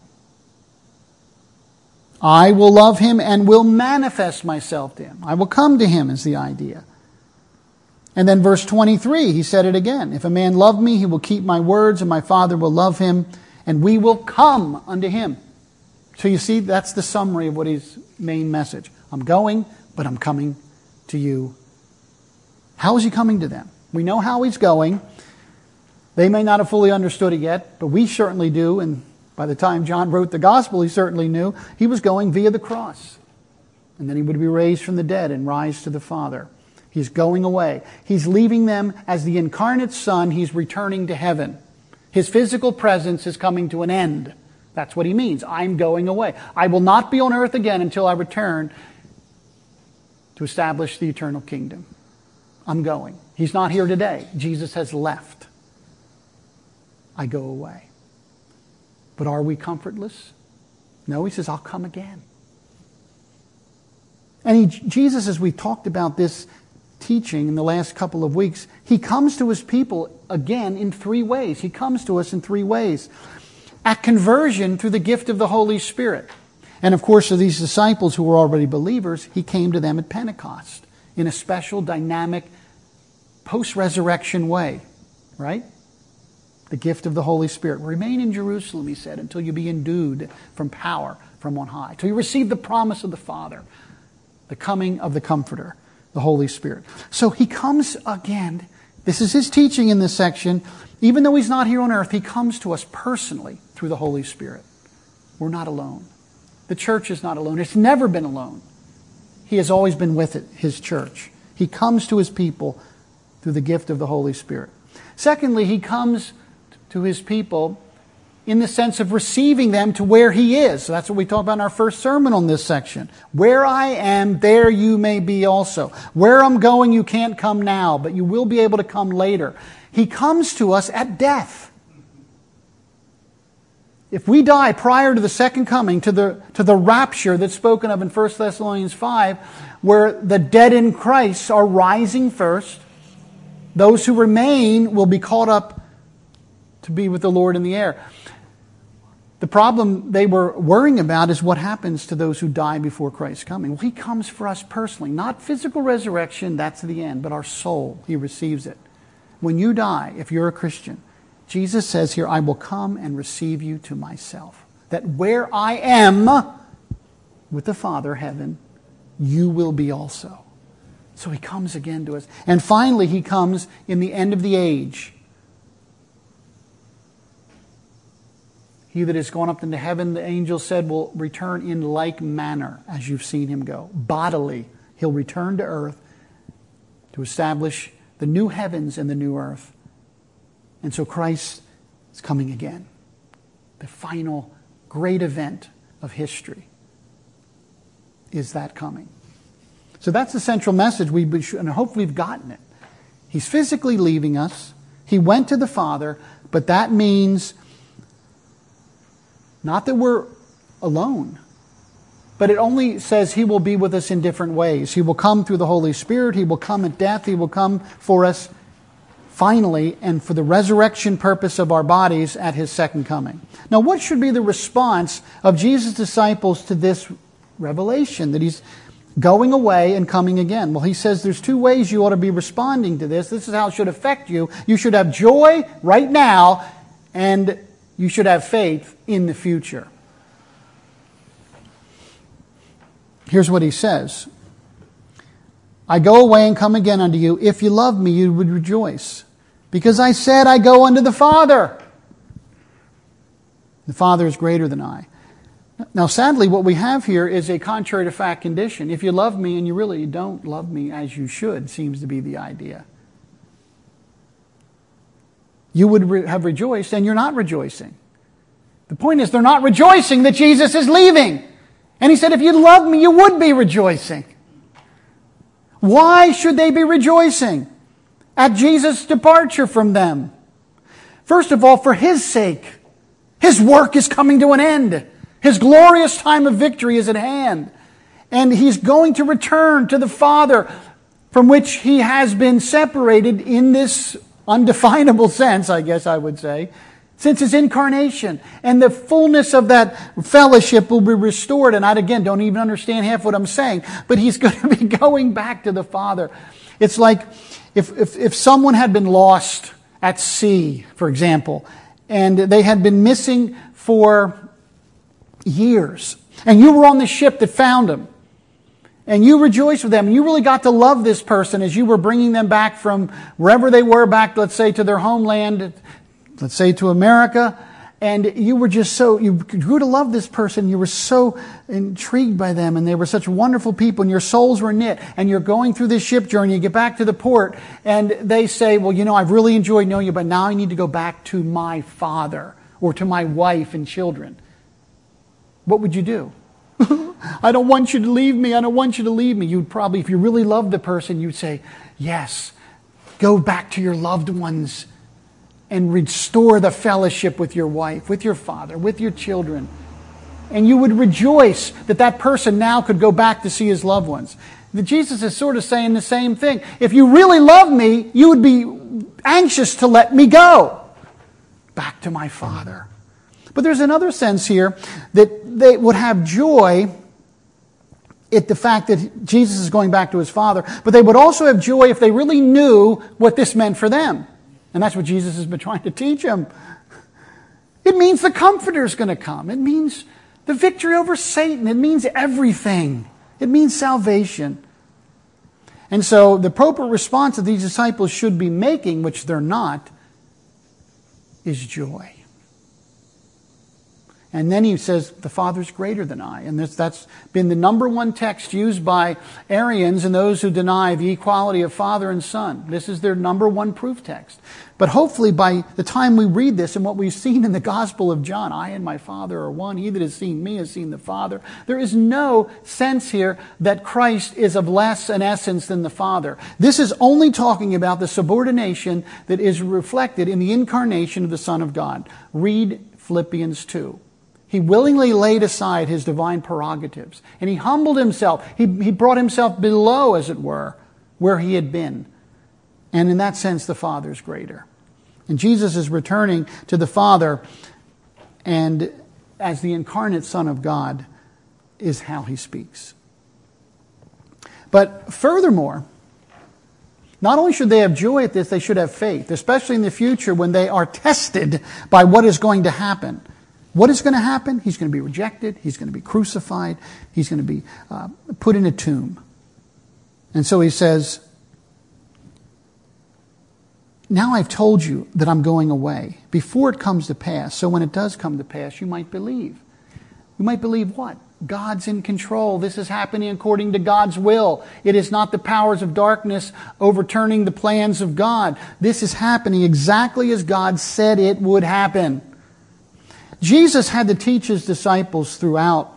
I will love him and will manifest myself to him. I will come to him is the idea. And then verse 23, he said it again. If a man love me, he will keep my words, and my Father will love him, and we will come unto him. So you see, that's the summary of what his main message. I'm going, but I'm coming to you. How is he coming to them? We know how he's going. They may not have fully understood it yet, but we certainly do. And by the time John wrote the gospel, he certainly knew. He was going via the cross. And then he would be raised from the dead and rise to the Father. He's going away. He's leaving them as the incarnate Son. He's returning to heaven. His physical presence is coming to an end. That's what he means. I'm going away. I will not be on earth again until I return to establish the eternal kingdom. I'm going. He's not here today. Jesus has left. I go away. But are we comfortless? No, he says, I'll come again. And Jesus, as we talked about this teaching in the last couple of weeks, he comes to his people again in three ways. He comes to us in three ways. At conversion through the gift of the Holy Spirit. And of course, of these disciples who were already believers, he came to them at Pentecost in a special, dynamic, post-resurrection way. Right? The gift of the Holy Spirit. Remain in Jerusalem, he said, until you be endued from power from on high. Till you receive the promise of the Father. The coming of the Comforter, the Holy Spirit. So he comes again. This is his teaching in this section. Even though he's not here on earth, he comes to us personally through the Holy Spirit. We're not alone. The church is not alone. It's never been alone. He has always been with it, his church. He comes to his people through the gift of the Holy Spirit. Secondly, he comes to his people in the sense of receiving them to where he is. So that's what we talked about in our first sermon on this section. Where I am, there you may be also. Where I'm going, you can't come now, but you will be able to come later. He comes to us at death. If we die prior to the second coming, to the rapture that's spoken of in 1 Thessalonians 5, where the dead in Christ are rising first, those who remain will be caught up to be with the Lord in the air. The problem they were worrying about is what happens to those who die before Christ's coming. Well, he comes for us personally. Not physical resurrection, that's the end, but our soul, he receives it. When you die, if you're a Christian, Jesus says here, I will come and receive you to myself. That where I am with the Father, heaven, you will be also. So he comes again to us. And finally, he comes in the end of the age. He that has gone up into heaven, the angel said, will return in like manner as you've seen him go. Bodily, he'll return to earth to establish the new heavens and the new earth. And so Christ is coming again. The final great event of history is that coming. So that's the central message, and I hope we've gotten it. He's physically leaving us. He went to the Father, but that means not that we're alone, but it only says he will be with us in different ways. He will come through the Holy Spirit. He will come at death. He will come for us finally and for the resurrection purpose of our bodies at his second coming. Now, what should be the response of Jesus' disciples to this revelation that he's going away and coming again? Well, he says there's two ways you ought to be responding to this. This is how it should affect you. You should have joy right now, and you should have faith in the future. Here's what he says. I go away and come again unto you. If you love me, you would rejoice. Because I said, I go unto the Father. The Father is greater than I. Now, sadly, what we have here is a contrary to fact condition. If you love me and you really don't love me as you should, seems to be the idea. You would have rejoiced, and you're not rejoicing. The point is, they're not rejoicing that Jesus is leaving. And he said, if you loved me, you would be rejoicing. Why should they be rejoicing at Jesus' departure from them? First of all, for his sake. His work is coming to an end. His glorious time of victory is at hand. And he's going to return to the Father, from which he has been separated in this undefinable sense, I guess I would say, since his incarnation. And the fullness of that fellowship will be restored. And I, again, don't even understand half what I'm saying. But he's going to be going back to the Father. It's like if someone had been lost at sea, for example, and they had been missing for years, and you were on the ship that found them, and you rejoiced with them, and you really got to love this person as you were bringing them back from wherever they were, back, let's say, to their homeland, let's say to America, and you were just so, you grew to love this person, you were so intrigued by them, and they were such wonderful people, and your souls were knit, and you're going through this ship journey, you get back to the port, and they say, well, you know, I've really enjoyed knowing you, but now I need to go back to my father, or to my wife and children. What would you do? I don't want you to leave me. I don't want you to leave me. You'd probably, if you really loved the person, you'd say, yes, go back to your loved ones and restore the fellowship with your wife, with your father, with your children. And you would rejoice that that person now could go back to see his loved ones. Jesus is sort of saying the same thing. If you really love me, you would be anxious to let me go back to my Father. But there's another sense here that they would have joy at the fact that Jesus is going back to his Father, but they would also have joy if they really knew what this meant for them. And that's what Jesus has been trying to teach them. It means the Comforter is going to come. It means the victory over Satan. It means everything. It means salvation. And so the appropriate response that these disciples should be making, which they're not, is joy. And then he says, the Father's greater than I. And that's been the number one text used by Arians and those who deny the equality of Father and Son. This is their number one proof text. But hopefully by the time we read this and what we've seen in the Gospel of John, I and my Father are one. He that has seen me has seen the Father. There is no sense here that Christ is of less an essence than the Father. This is only talking about the subordination that is reflected in the incarnation of the Son of God. Read Philippians 2. He willingly laid aside his divine prerogatives, and he humbled himself. He brought himself below, as it were, where he had been. And in that sense, the Father is greater. And Jesus is returning to the Father, and as the incarnate Son of God is how he speaks. But furthermore, not only should they have joy at this, they should have faith, especially in the future when they are tested by what is going to happen. What is going to happen? He's going to be rejected. He's going to be crucified. He's going to be put in a tomb. And so he says, now I've told you that I'm going away before it comes to pass. So when it does come to pass, you might believe. You might believe what? God's in control. This is happening according to God's will. It is not the powers of darkness overturning the plans of God. This is happening exactly as God said it would happen. Jesus had to teach his disciples throughout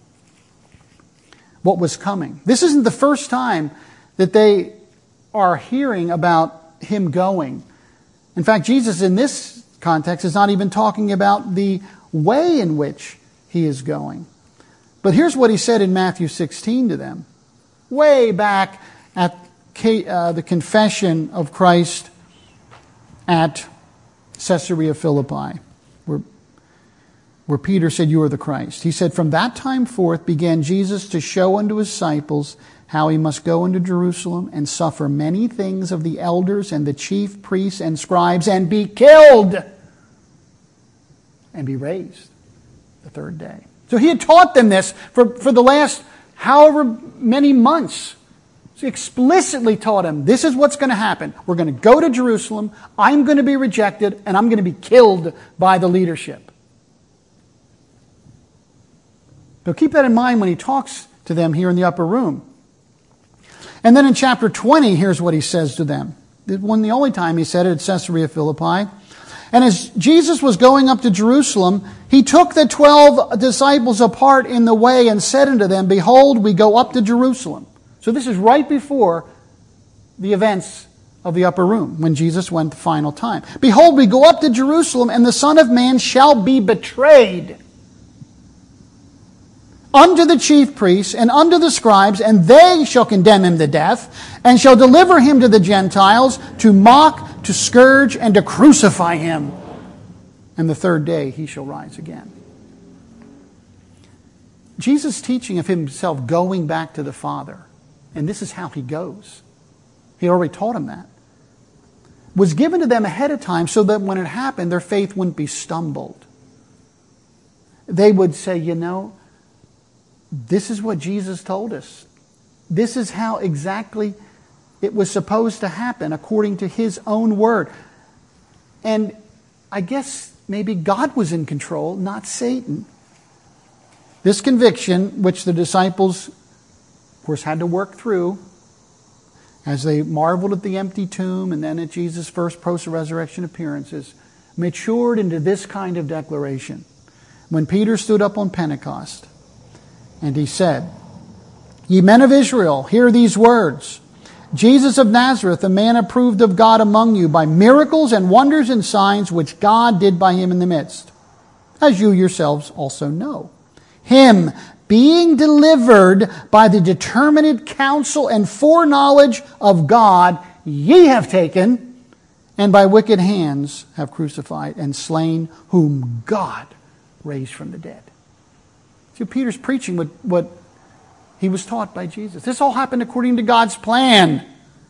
what was coming. This isn't the first time that they are hearing about him going. In fact, Jesus in this context is not even talking about the way in which he is going. But here's what he said in Matthew 16 to them. Way back at the confession of Christ at Caesarea Philippi, where Peter said, "You are the Christ." He said, "From that time forth began Jesus to show unto his disciples how he must go into Jerusalem and suffer many things of the elders and the chief priests and scribes and be killed and be raised the third day." So he had taught them this for the last however many months. He explicitly taught them, this is what's going to happen. We're going to go to Jerusalem, I'm going to be rejected, and I'm going to be killed by the leadership. So keep that in mind when he talks to them here in the upper room. And then in chapter 20, here's what he says to them. The only time he said it at Caesarea Philippi. "And as Jesus was going up to Jerusalem, he took the 12 disciples apart in the way and said unto them, Behold, we go up to Jerusalem." So this is right before the events of the upper room, when Jesus went the final time. "Behold, we go up to Jerusalem, and the Son of Man shall be betrayed unto the chief priests and unto the scribes, and they shall condemn him to death, and shall deliver him to the Gentiles to mock, to scourge, and to crucify him. And the third day he shall rise again." Jesus' teaching of himself going back to the Father, and this is how he goes. He already taught them that. Was given to them ahead of time so that when it happened, their faith wouldn't be stumbled. They would say, this is what Jesus told us. This is how exactly it was supposed to happen according to his own word. And I guess maybe God was in control, not Satan. This conviction, which the disciples, of course, had to work through as they marveled at the empty tomb and then at Jesus' first post-resurrection appearances, matured into this kind of declaration. When Peter stood up on Pentecost, and he said, "Ye men of Israel, hear these words. Jesus of Nazareth, a man approved of God among you by miracles and wonders and signs which God did by him in the midst, as you yourselves also know. him, being delivered by the determinate counsel and foreknowledge of God, ye have taken, and by wicked hands have crucified and slain, whom God raised from the dead. See, Peter's preaching what he was taught by Jesus. This all happened according to God's plan.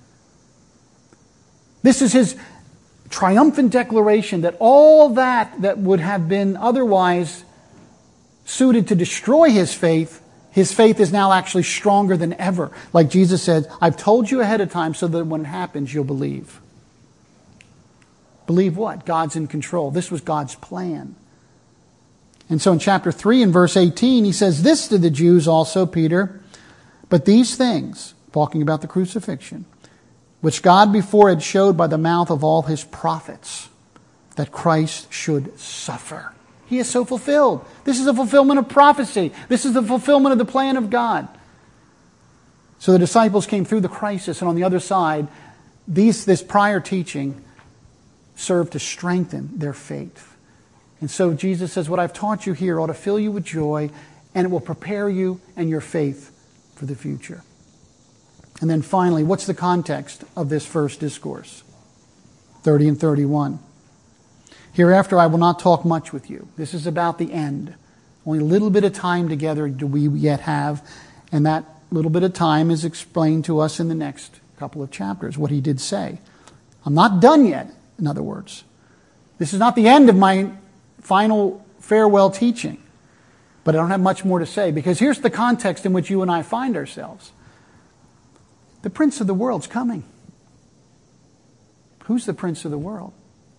This is his triumphant declaration that all that would have been otherwise suited to destroy his faith is now actually stronger than ever. Like Jesus said, I've told you ahead of time so that when it happens, you'll believe. Believe what? God's in control. This was God's plan. And so in chapter 3 and verse 18, he says this to the Jews also, Peter, but these things, talking about the crucifixion, which God before had showed by the mouth of all his prophets, that Christ should suffer. He is so fulfilled. This is a fulfillment of prophecy. This is the fulfillment of the plan of God. So the disciples came through the crisis, and on the other side, this prior teaching served to strengthen their faith. And so Jesus says, what I've taught you here ought to fill you with joy, and it will prepare you and your faith for the future. And then finally, what's the context of this first discourse? 30 and 31. Hereafter I will not talk much with you. This is about the end. Only a little bit of time together do we yet have, and that little bit of time is explained to us in the next couple of chapters, what he did say. I'm not done yet, in other words. This is not the end of my final farewell teaching, but I don't have much more to say, because here's the context in which you and I find ourselves. The prince of the world's coming. Who's the prince of the world?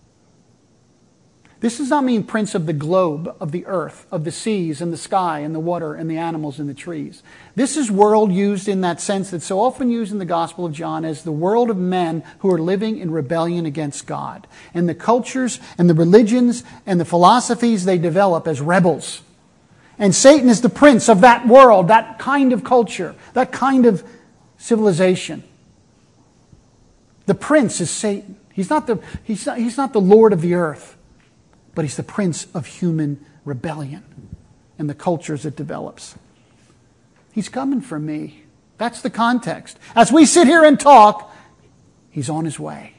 This does not mean prince of the globe, of the earth, of the seas and the sky and the water and the animals and the trees. This is world used in that sense that's so often used in the Gospel of John as the world of men who are living in rebellion against God. And the cultures and the religions and the philosophies they develop as rebels. And Satan is the prince of that world, that kind of culture, that kind of civilization. The prince is Satan. He's not the Lord of the earth. But he's the prince of human rebellion and the cultures it develops. He's coming for me. That's the context. As we sit here and talk, he's on his way.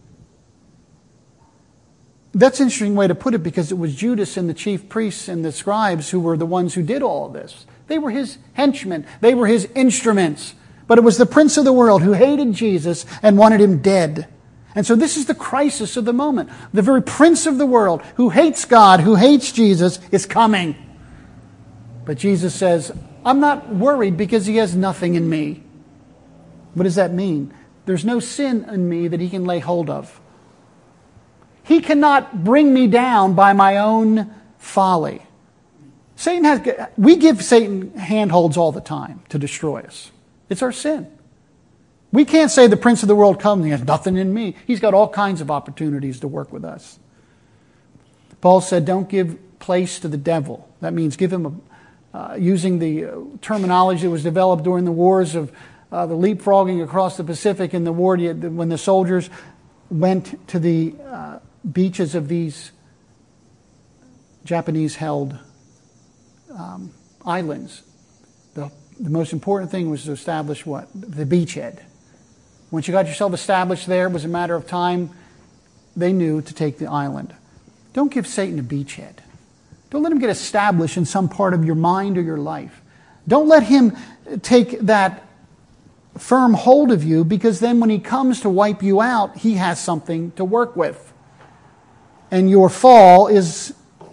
That's an interesting way to put it, because it was Judas and the chief priests and the scribes who were the ones who did all of this. They were his henchmen. They were his instruments. But it was the prince of the world who hated Jesus and wanted him dead. And so this is the crisis of the moment. The very prince of the world who hates God, who hates Jesus, is coming. But Jesus says, I'm not worried because he has nothing in me. What does that mean? There's no sin in me that he can lay hold of. He cannot bring me down by my own folly. We give Satan handholds all the time to destroy us. It's our sin. We can't say the prince of the world comes and he has nothing in me. He's got all kinds of opportunities to work with us. Paul said, don't give place to the devil. That means give him using the terminology that was developed during the wars of the leapfrogging across the Pacific in the war, when the soldiers went to the beaches of these Japanese-held islands. The most important thing was to establish what? The beachhead. Once you got yourself established there, it was a matter of time. They knew to take the island. Don't give Satan a beachhead. Don't let him get established in some part of your mind or your life. Don't let him take that firm hold of you, because then when he comes to wipe you out, he has something to work with. And your fall is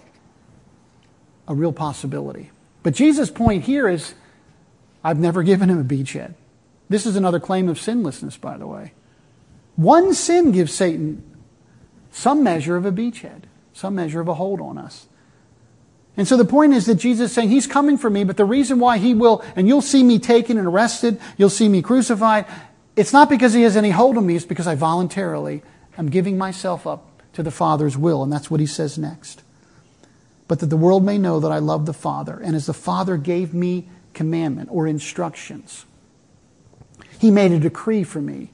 a real possibility. But Jesus' point here is, I've never given him a beachhead. This is another claim of sinlessness, by the way. One sin gives Satan some measure of a beachhead, some measure of a hold on us. And so the point is that Jesus is saying, he's coming for me, but the reason why he will, and you'll see me taken and arrested, you'll see me crucified, it's not because he has any hold on me, it's because I voluntarily am giving myself up to the Father's will. And that's what he says next. But that the world may know that I love the Father, and as the Father gave me commandment or instructions, he made a decree for me.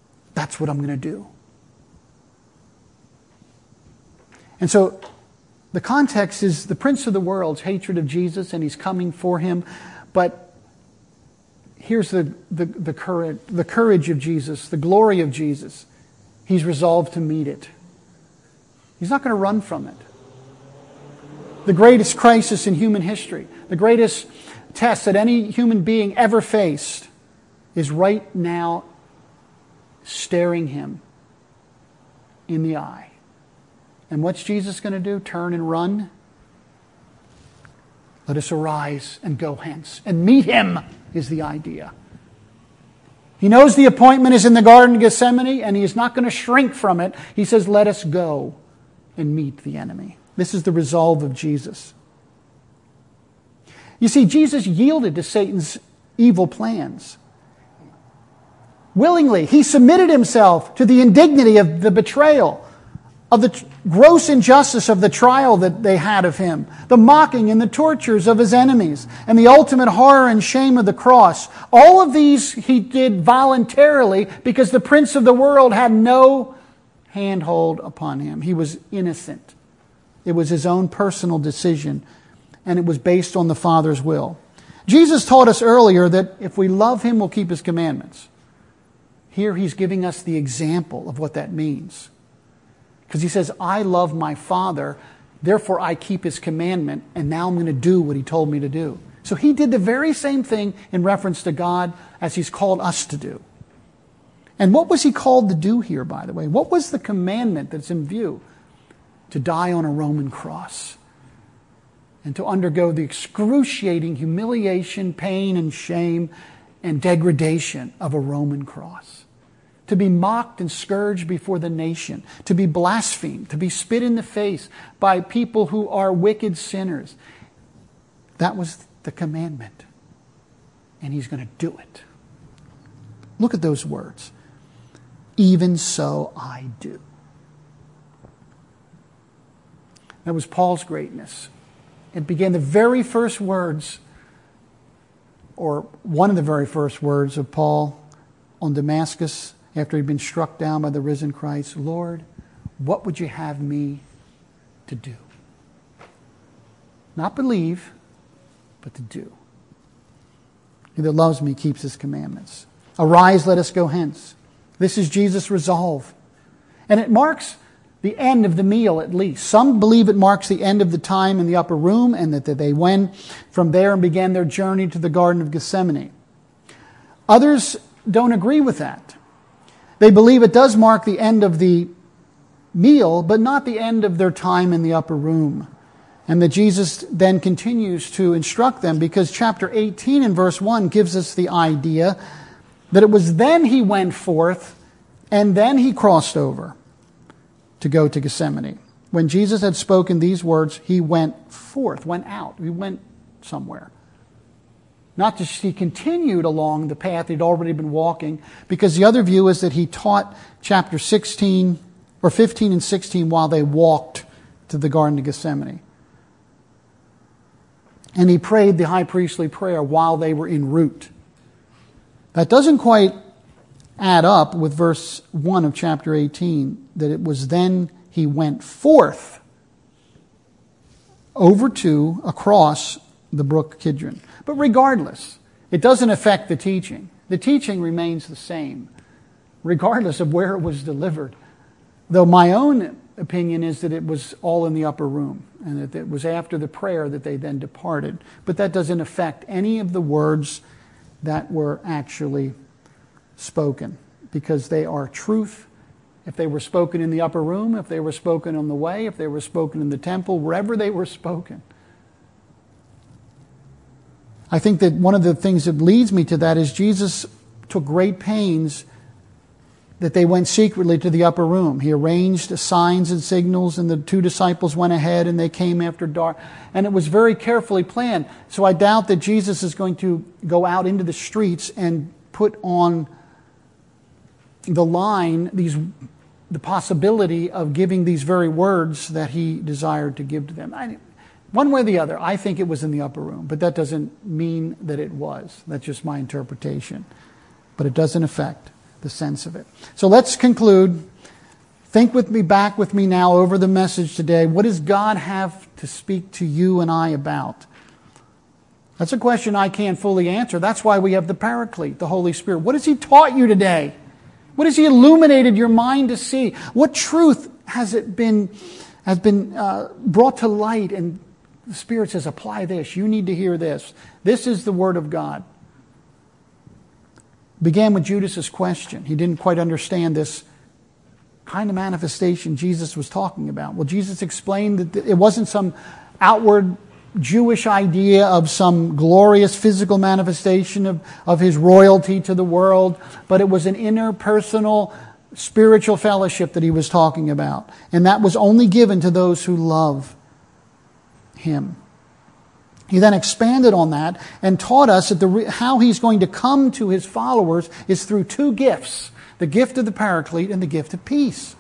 That's what I'm going to do. And so The context is the prince of the world's hatred of Jesus, and he's coming for him. But here's the courage of Jesus, the glory of Jesus. He's resolved to meet it. He's not going to run from it. The greatest crisis in human history, the greatest test that any human being ever faced, is right now staring him in the eye. And what's Jesus going to do? Turn and run? Let us arise and go hence and meet him, is the idea. He knows the appointment is in the Garden of Gethsemane, and he is not going to shrink from it. He says, let us go and meet the enemy. This is the resolve of Jesus. You see, Jesus yielded to Satan's evil plans. Willingly, he submitted himself to the indignity of the betrayal, of the gross injustice of the trial that they had of him, the mocking and the tortures of his enemies, and the ultimate horror and shame of the cross. All of these he did voluntarily because the prince of the world had no handhold upon him. He was innocent. It was his own personal decision, and it was based on the Father's will. Jesus taught us earlier that if we love him, we'll keep his commandments. Here he's giving us the example of what that means. Because he says, I love my Father, therefore I keep his commandment, and now I'm going to do what he told me to do. So he did the very same thing in reference to God as he's called us to do. And what was he called to do here, by the way? What was the commandment that's in view? To die on a Roman cross. And to undergo the excruciating humiliation, pain, and shame, and degradation of a Roman cross. To be mocked and scourged before the nation. To be blasphemed. To be spit in the face by people who are wicked sinners. That was the commandment. And he's going to do it. Look at those words. Even so I do. That was Paul's greatness. It began the very first words, or one of the very first words of Paul on Damascus after he'd been struck down by the risen Christ. Lord, what would you have me to do? Not believe, but to do. He that loves me keeps his commandments. Arise, let us go hence. This is Jesus' resolve. And it marks the end of the meal, at least. Some believe it marks the end of the time in the upper room, and that they went from there and began their journey to the Garden of Gethsemane. Others don't agree with that. They believe it does mark the end of the meal, but not the end of their time in the upper room. And that Jesus then continues to instruct them, because chapter 18 and verse 1 gives us the idea that it was then he went forth and then he crossed over to go to Gethsemane. When Jesus had spoken these words, he went forth, went out. He went somewhere. Not just he continued along the path he'd already been walking, because the other view is that he taught chapter 16 or 15 and 16 while they walked to the Garden of Gethsemane. And he prayed the high priestly prayer while they were en route. That doesn't quite add up with verse 1 of chapter 18, that it was then he went forth across the brook Kidron. But regardless, it doesn't affect the teaching. The teaching remains the same, regardless of where it was delivered. Though my own opinion is that it was all in the upper room, and that it was after the prayer that they then departed. But that doesn't affect any of the words that were actually spoken, because they are truth. If they were spoken in the upper room, if they were spoken on the way, if they were spoken in the temple, wherever they were spoken. I think that one of the things that leads me to that is Jesus took great pains that they went secretly to the upper room. He arranged signs and signals, and the two disciples went ahead and they came after dark. And it was very carefully planned. So I doubt that Jesus is going to go out into the streets and put on the line the possibility of giving these very words that he desired to give to them. One way or the other, I think it was in the upper room, but that doesn't mean that it was. That's just my interpretation. But it doesn't affect the sense of it. So let's conclude Think with me, back with me now over the message today. What does God have to speak to you and I about? That's a question I can't fully answer. That's why we have the Paraclete, the Holy Spirit. What has He taught you today? What has He illuminated your mind to see? What truth has been brought to light? And the Spirit says, apply this. You need to hear this. This is the Word of God. Began with Judas's question. He didn't quite understand this kind of manifestation Jesus was talking about. Well, Jesus explained that it wasn't some outward Jewish idea of some glorious physical manifestation of His royalty to the world, but it was an interpersonal spiritual fellowship that He was talking about. And that was only given to those who love Him. He then expanded on that and taught us that how He's going to come to His followers is through two gifts. The gift of the Paraclete and the gift of peace.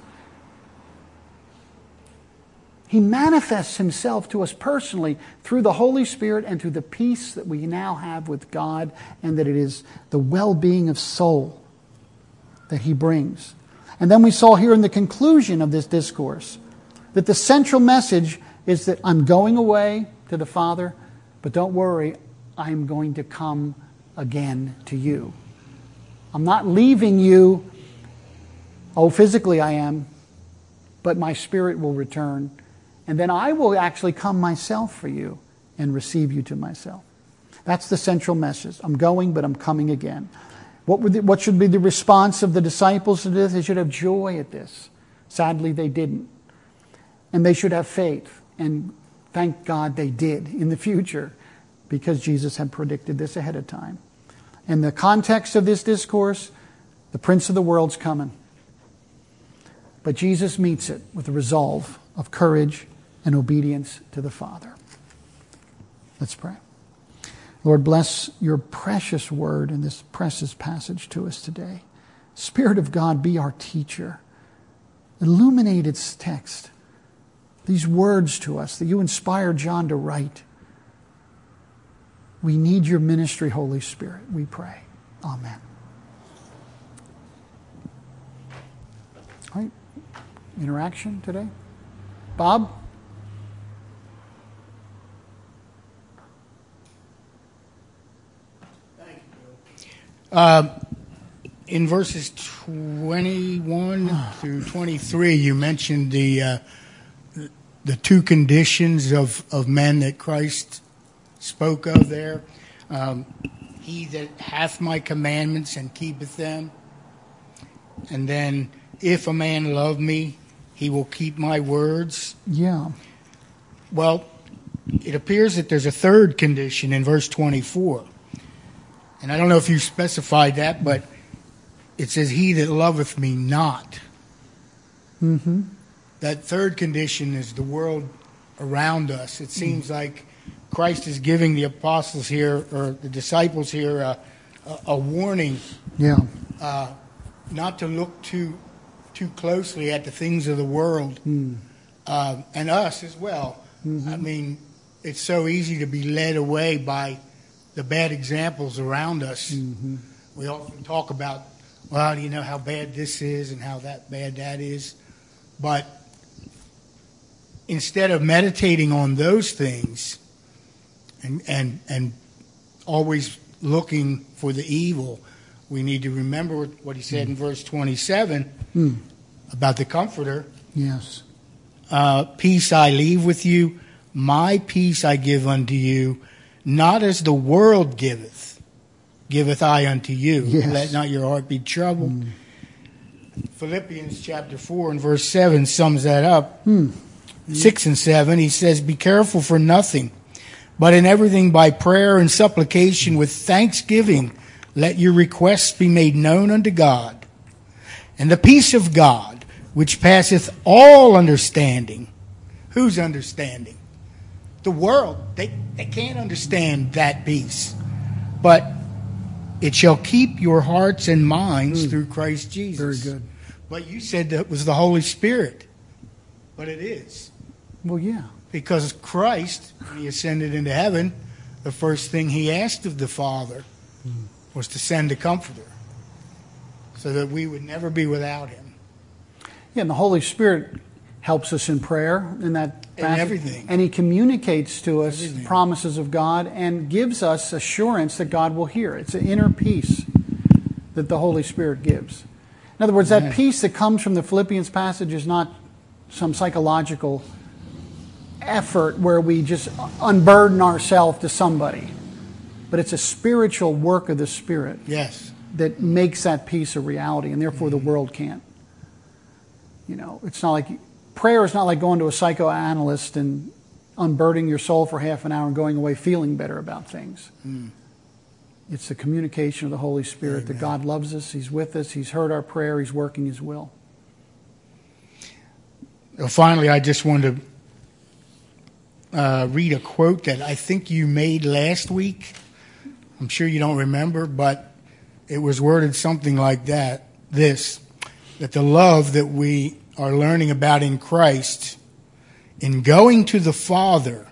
He manifests Himself to us personally through the Holy Spirit and through the peace that we now have with God, and that it is the well-being of soul that He brings. And then we saw here in the conclusion of this discourse that the central message is that I'm going away to the Father, but don't worry, I'm going to come again to you. I'm not leaving you. Oh, physically I am, but my spirit will return. And then I will actually come myself for you and receive you to myself. That's the central message. I'm going, but I'm coming again. What should be the response of the disciples to this? They should have joy at this. Sadly, they didn't. And they should have faith. And thank God they did in the future, because Jesus had predicted this ahead of time. In the context of this discourse, the Prince of the world's coming. But Jesus meets it with a resolve of courage and obedience to the Father. Let's pray. Lord, bless your precious word in this precious passage to us today. Spirit of God, be our teacher. Illuminate its text, these words to us that you inspired John to write. We need your ministry, Holy Spirit, we pray. Amen. All right. Interaction today? Bob? Thank you. In verses 21 through 23, you mentioned the two conditions of men that Christ spoke of there. He that hath my commandments and keepeth them. And then, if a man love me, he will keep my words. Yeah. Well, it appears that there's a third condition in verse 24. And I don't know if you specified that, but it says, he that loveth me not. Mm-hmm. That third condition is the world around us. It seems like Christ is giving the apostles here, or the disciples here, a warning. Yeah. Not to look too closely at the things of the world, and us as well. Mm-hmm. I mean, it's so easy to be led away by the bad examples around us. Mm-hmm. We often talk about, well, you know how bad this is and how that bad that is. But instead of meditating on those things and always looking for the evil, we need to remember what he said in verse 27 about the Comforter. Yes. Peace I leave with you, my peace I give unto you, not as the world giveth I unto you. Yes. Let not your heart be troubled. Philippians chapter 4 and verse 7 sums that up. 6 and 7, he says, be careful for nothing, but in everything by prayer and supplication with thanksgiving, let your requests be made known unto God. And the peace of God, which passeth all understanding. Whose understanding? The world. They can't understand that peace. But it shall keep your hearts and minds through Christ Jesus. Very good. But you said that was the Holy Spirit. But it is. Well, yeah. Because Christ, when he ascended into heaven, the first thing he asked of the Father was to send a Comforter, so that we would never be without him. Yeah, and the Holy Spirit helps us in prayer in that And passage. everything. And He communicates to us the Everything. promises of God and gives us assurance that God will hear. It's an inner peace that the Holy Spirit gives. In other words, that Amen. peace that comes from the Philippians passage is not some psychological effort where we just unburden ourselves to somebody. But it's a spiritual work of the Spirit Yes. that makes that peace a reality, and therefore the world can't. You know, it's not like prayer is not like going to a psychoanalyst and unburdening your soul for half an hour and going away feeling better about things. It's the communication of the Holy Spirit that God loves us, He's with us, He's heard our prayer, He's working His will. Finally, I just wanted to read a quote that I think you made last week. I'm sure you don't remember, but it was worded something like that. That the love that we are learning about in Christ, in going to the Father,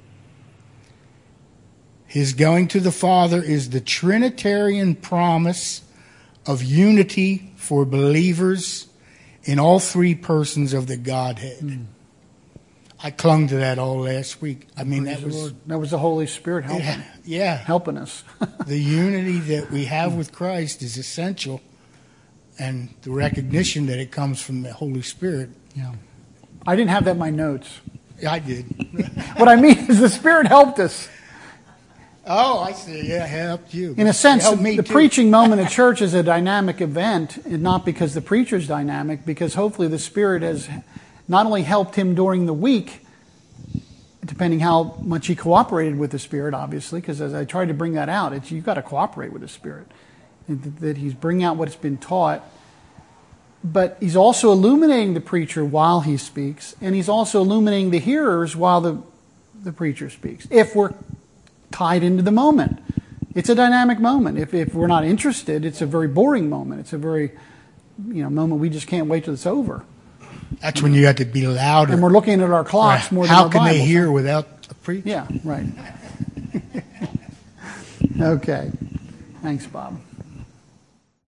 His going to the Father is the Trinitarian promise of unity for believers in all three persons of the Godhead. I clung to that all last week. I mean, that was the Holy Spirit helping, helping us. The unity that we have with Christ is essential, and the recognition that it comes from the Holy Spirit. Yeah, I didn't have that in my notes. I did. What I mean is the Spirit helped us. Oh, I see. Yeah, it helped you. In a sense, It helped me the too. preaching moment at church is a dynamic event, and not because the preacher's dynamic, because hopefully the Spirit has not only helped him during the week, depending how much he cooperated with the Spirit, obviously, because as I tried to bring that out, you've got to cooperate with the Spirit, that he's bringing out what's been taught, but he's also illuminating the preacher while he speaks, and he's also illuminating the hearers while the preacher speaks, if we're tied into the moment. It's a dynamic moment. If we're not interested, it's a very boring moment. It's a very moment we just can't wait till it's over. That's when you have to be louder. And we're looking at our clocks more than How our can they Bibles. hear without a preacher? Yeah, right. Okay. Thanks, Bob.